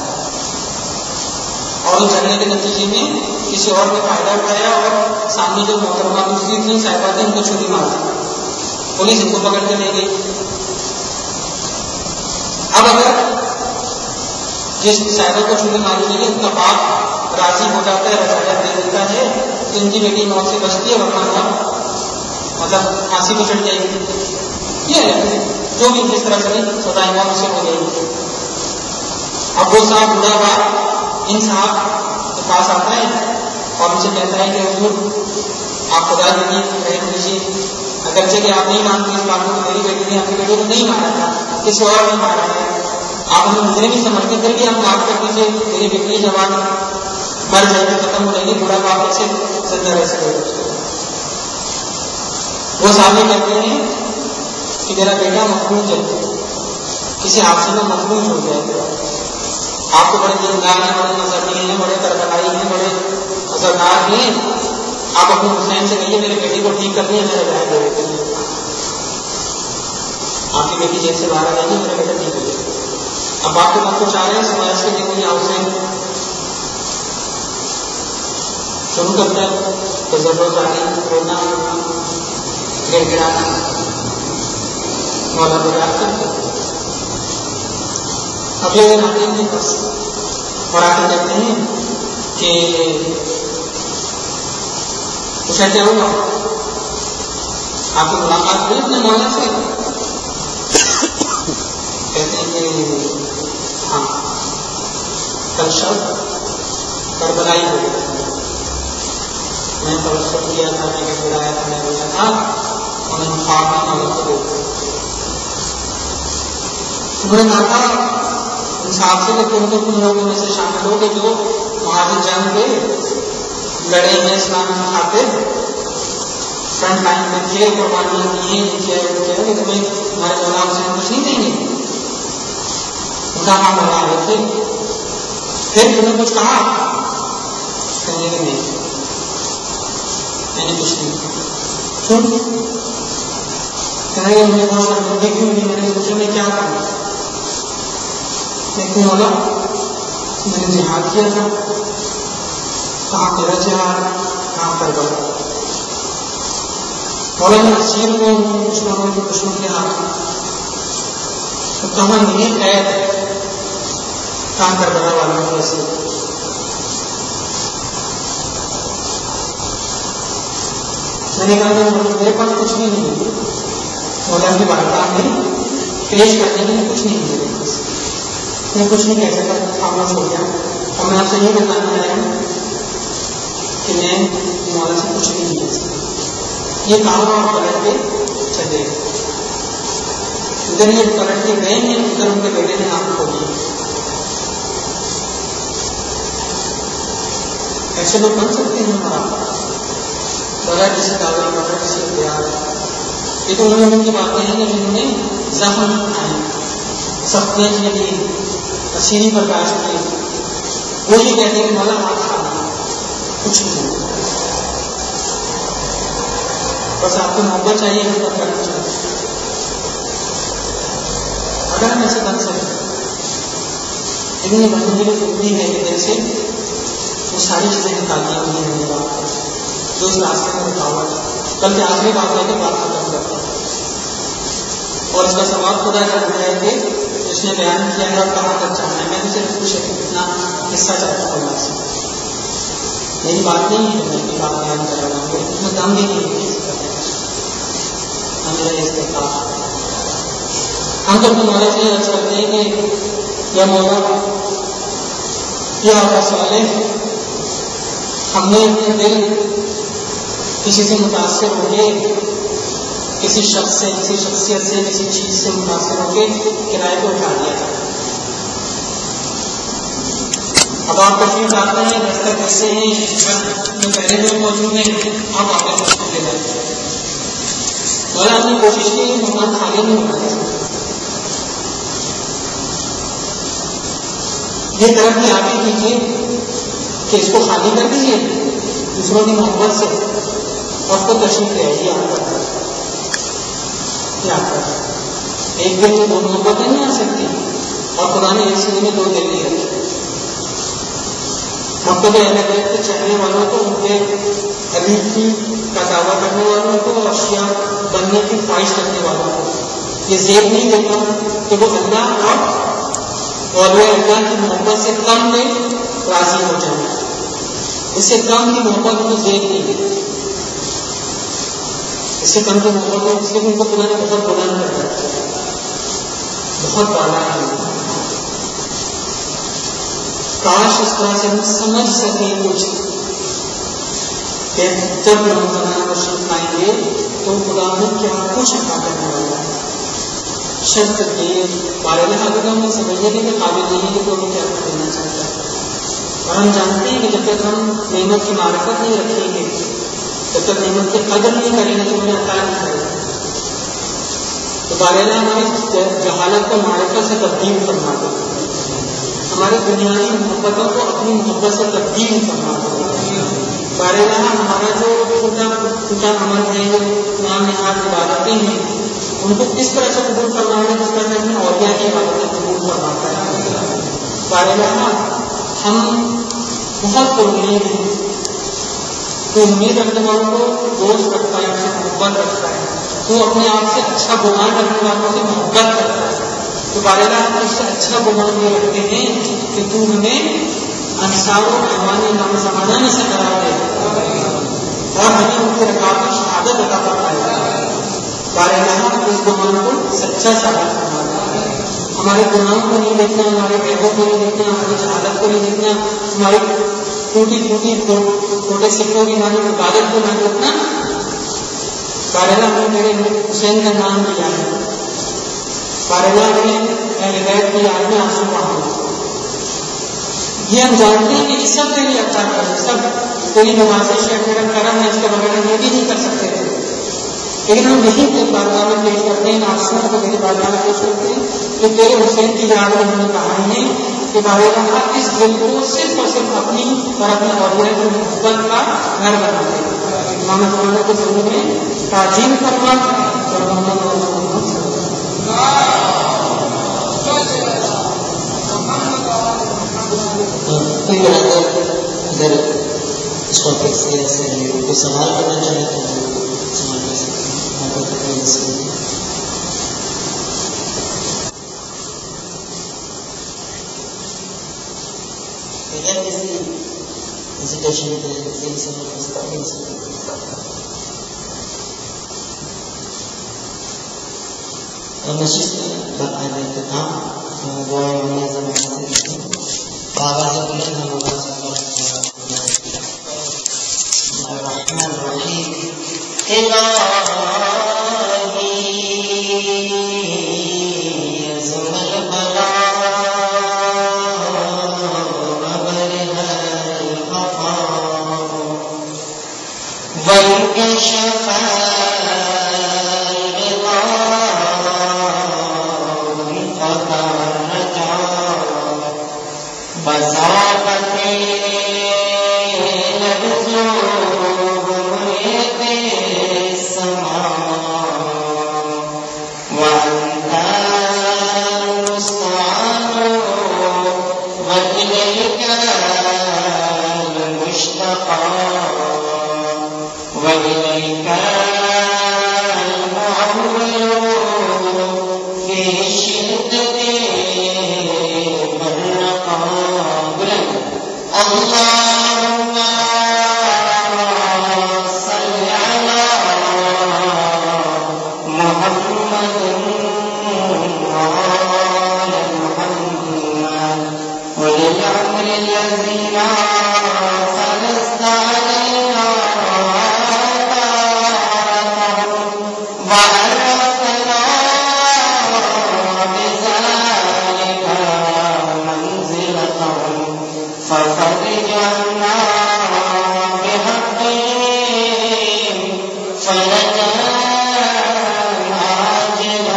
اور اس جھگڑے کے نتیجے میں کسی اور نے فائدہ اٹھایا اور سامنے جو محترمہ دوسری تھی صاحبہ تھی ان کو چھری مار دی. پولیس ان کو پکڑ کے لے گئی. اب اگر جس صاحبہ کو چھری ماری گئی ان کا باپ راضی ہو جاتا ہے، رضایت دے دیتا ہے تو ان کی بیٹی موت سے بچتی ہے، ورنہ مطلب پھانسی پہ چڑھ جائے گی. یہ ہے جو بھی جس طرح سے سزائے موت سے ہو جائے گی. اب وہ صاحب بوڑھا باپ ان صاحب کے پاس آتا ہے اور ان سے کہتا ہے کہ حضور آپ خدا کے لیے رحم کیجیے، اگرچہ کہ آپ نہیں مانتے اس بات کو، میری بیٹی نے آپ کی بیٹی کو نہیں مارا تھا، کسی اور نے مارا ہے، آپ ہمیں مجرم بھی سمجھتے پھر بھی آپ معاف کر دیجیے، میری بیٹی جوان مر جائے گی، ختم ہو جائے گی، بوڑھا باپ ایسے زندہ رہ سکے. وہ سامنے کہتے ہیں کہ میرا بیٹا مفلوج ہے، کسی حادثے میں مفلوج ہو جائے گا. آپ کو بڑے دیندار ہیں، بڑے مذہبی ہیں، بڑے کربلائی ہیں، بڑے اثردار ہیں، آپ اپنے حسین سے کہیے میری بیٹی کو ٹھیک کر دیں، میرے بہن دے دیتے ہیں، آپ کی بیٹی جیل سے باہر آ جائے گی، میرا بیٹا ٹھیک ہو جائے گا. اب آپ کو بات کو چاہ رہے ہیں سماج کے لیے کوئی حسین شروع کرتا ہے تو ضرورت آ رہی رونا گڑ گڑانا مولا بریاد کرتے. اب یہ آتے ہیں میرے پاس اور آ کے کہتے ہیں کہ پوچھا کیا ہوگا، آپ کی ملاقات ہوئی اپنے مولا سے؟ کہتے ہیں کہ ہاں کل شب کربلائی ہو گئی، میں توسط کیا تھا، میں نے بلایا تھا، میں رویا تھا، اور میں نے خواب میں مولا کو دیکھا. انہوں نے کہا تھا انصاف سے کہ تم تو تم لوگوں میں سے شامل ہو گے جو وہاں بھی جنگ کے لڑے ہیں اسلام کی خاطر، فرنٹ لائن میں تھے، قربانیاں دی ہیں، کیا کیا کہ تمہیں ہمارے مولا حسین کچھ نہیں دیں گے. ان کا ہاں مولا آئے تھے. پھر تم نے کچھ کہا؟ کہنے کہ نہیں میں نے کچھ نہیں کیوں؟ کہنے کہ مجھے بہت شرمندگی کیوں نہیں، میں نے سوچا میں کیا کروں. لیکن مولا میں نے جہاد کیا تھا، کہاں میرا جہاد، کہاں کربلا. مولا میں اسیر کو دشمنوں کے دشمن کے ہاتھ میں، تو کہاں میری قید، کہاں کربلا والوں کی اسیر. میں نے کہا کہ میرے پاس کچھ بھی نہیں ہے، مولا کی بارگاہ میں پیش کرنے کے لیے کچھ نہیں ہے، میں کچھ نہیں کہہ سکتا، خاموش ہو گیا. اور میں آپ سے یہ بتانا چاہ رہا ہوں کہ میں مولا سے کچھ بھی نہیں کہہ سکتا. یہ کام اور پلٹ کے چلے گئے، ادھر یہ پلٹ کے گئے ہیں، ادھر ان کے بیٹے نے آپ کو دیا. ایسے لوگ بن سکتے ہیں ہمارا بغیر کسی کاغذ، بغیر کسی اختیار. یہ تو انہوں کی باتیں ہیں کہ جنہوں نے زخم اٹھائے، سختیاں جھیلی، اسیری برداشت کی. وہ یہ کہتے ہیں کہ مولا ہاتھ کھانا کچھ نہیں، بس آپ کو محبت چاہیے، خدمت کرنا چاہیے. اگر ہم ایسے بن سکیں اتنی منزل اتنی ہے کہ جیسے وہ ساری چیزیں نکالنی ہوئی ہیں میرے بات جو اس راستے میں رکاوٹ کل کے آخری بات ہے کہ بات ختم کرتا ہے اور اس کا ثواب خدا جانتا ہے کہ اس نے بیان کیا ہے اور کہاں تک جانا ہے. میں تو صرف کچھ اتنا حصہ چاہتا ہوں اللہ سے. میری بات نہیں ہے میں اپنی بات بیان کر رہا ہوں اس میں دم بھی نہیں ہے میرا استحقاق. ہم تو اپنے مولا سے عرض کرتے ہیں کہ یا مولا یا آپ کا سوال ہے ہم نے اپنے دل کسی سے متاثر ہو کے کسی شخص سے کسی شخصیت سے کسی چیز سے متاثر ہو کے کرائے کو اٹھا دیا تھا. اب آپ تشریف لاتے ہیں دستک کرتے ہیں جو پہلے لوگ موجود ہیں آپ آگے لے جاتے ہیں. مولا آپ نے کوشش کی محمد خالی نہیں بنایا. یہ طرف بھی آپ ہی کیجیے کہ اس کو خالی کر دیجیے دوسروں کی محبت سے اور اس کو تشریف لے آئیے. آپ کا کیا ایک دن میں دو محبتیں نہیں آ سکتی اور خدا نے ایک سینے میں دو دل نہیں رکھے. محبت اہل بیت کے چاہنے والوں کو ان کے حبیب کی کا دعویٰ کرنے والوں کو اور شیعہ بننے کی خواہش رکھنے والوں کو یہ زیب نہیں دیتا کہ وہ اللہ اور وہ اللہ کی محبت سے کم میں راضی ہو جائے. اس سے کم کی محبت ان کو زیب نہیں دیتی. اس سے کم کی محبت ہو اس لیے ان کو خدا نے بہت بلند کر رکھا ہے بہت بالا ہے. کاش اس طرح سے ہم سمجھ سکیں کچھ کہ جب ہم زمانہ تشریف لائیں گے تو خدا ہمیں کیا کچھ عطا کرنے والا ہے. شرط تقدیر بارے میں اگر ہم سمجھنے کے قابل نہیں ہے تو ہمیں کیا کر دینا چاہتا ہے. اور ہم جانتے ہیں کہ جب تک ہم نعمت کی معرفت نہیں رکھیں گے جب تک نعمت کی قدر نہیں کریں گے تو ہمیں عطا نہیں کرے گا. تو بارے میں ہماری جہالت کو معرفت سے تبدیل فرما دو. ہماری دنیاوی محبتوں کو اپنی محبت سے تبدیل کرنا ہوگا. بارے میں ہمارا جو چھوٹا چھوٹا عمل ہے جو نام نہاد عبادتیں ہیں ان کو کس طرح سے قبول کرنا ہے جس طرح سے اپنے اولیاء کی عبادتیں قبول کرواتا ہے. بارے میں ہم بہت امید ہیں تو امید رکھنے والوں کو دوست رکھتا ہے ان سے محبت رکھتا ہے. تو اپنے آپ سے اچھا گمان رکھنے والوں سے محبت کرتا ہے. تو بارے میں ہم اس سے اچھا گمان یہ رکھتے ہیں کہ تو ہمیں انصار و احوان نام زمانہ میں سے قرار دے اور ہمیں ان کے رکاب کی شہادت عطا فرمائے. بارے میں ہم اس گمان کو سچا ثابت کرنا. ہمارے گناہوں کو نہیں دیکھنا ہمارے عیبوں کو نہیں دیکھنا ہماری جہالت کو نہیں دیکھنا ہماری ٹوٹی ٹوٹی چھوٹے سکھوں کی ہماری عبادت کو نہ دیکھنا. بارے میں ہم نے میرے حسین کا نام لیا ہے. بارے میں اہل بیت کی یاد میں آنسو بہانا. یہ ہم جانتے ہیں کہ اس سب کے لیے اچھا کر سب کوئی نمازی شیخ میرا کرم ہے اس کے بغیر ہم یہ بھی نہیں کر سکتے تھے. لیکن ہم یہی اپنے بارگاہ میں پیش کرتے ہیں آنسو کو میری بارگاہ میں پیش کرتے ہیں کہ تیرے حسین کی یاد میں ہم نے کہا ہے کہ بارے میں اس دل کو صرف اور صرف اپنی اور اپنے اولیاء کی محبت کا گھر بنا دے. امام زمانہ کے ضرور میں تعظیم فرما اور محمد کوئی برادر اگر اس ٹاپک سے ایسے کوئی سوال کرنا چاہے تو سوال کر سکتے ہیں. آپ کو کوئی مسئلہ نہیں. مسجد باقاعدہ اختتام دعائیں زمانے سے آواز بلند ہم الرحمن الرحیم. سم أولئك المعولون في شدة والرقاب اللهم صل على محمد وآل محمد وللأمر الذين فلست علينا وعرفنا بذلك منزلتهم ففرج عنا بحقهم فلنا عاجلا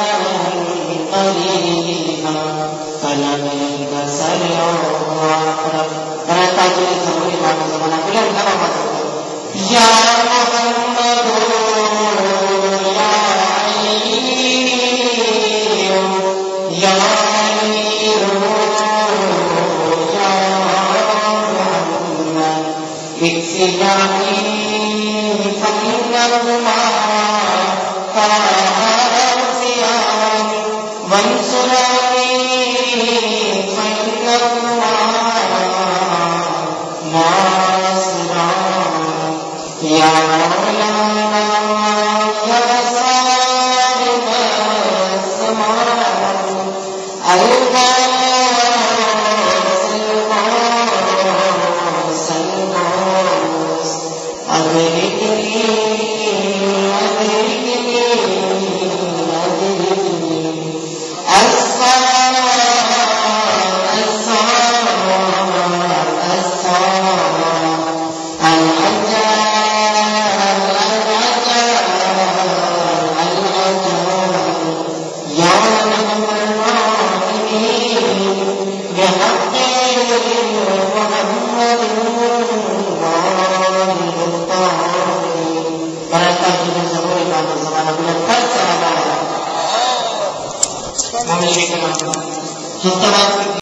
قريبا فلبيك سريع وأقرب Mereka tulis seperti pada zaman bulan apa pada Ya Muhammad ya Alim ya Alim ya Muhammad iksidani fa'inahuma fa'afiyan wansurani fa'inahuma Ya Maulana ya Sahib as-samaa al-Ghaus al-Ghaus al-Ghaus adrikni adrikni adrikni as-samaa as-samaa as-samaa memiliki kemampuan.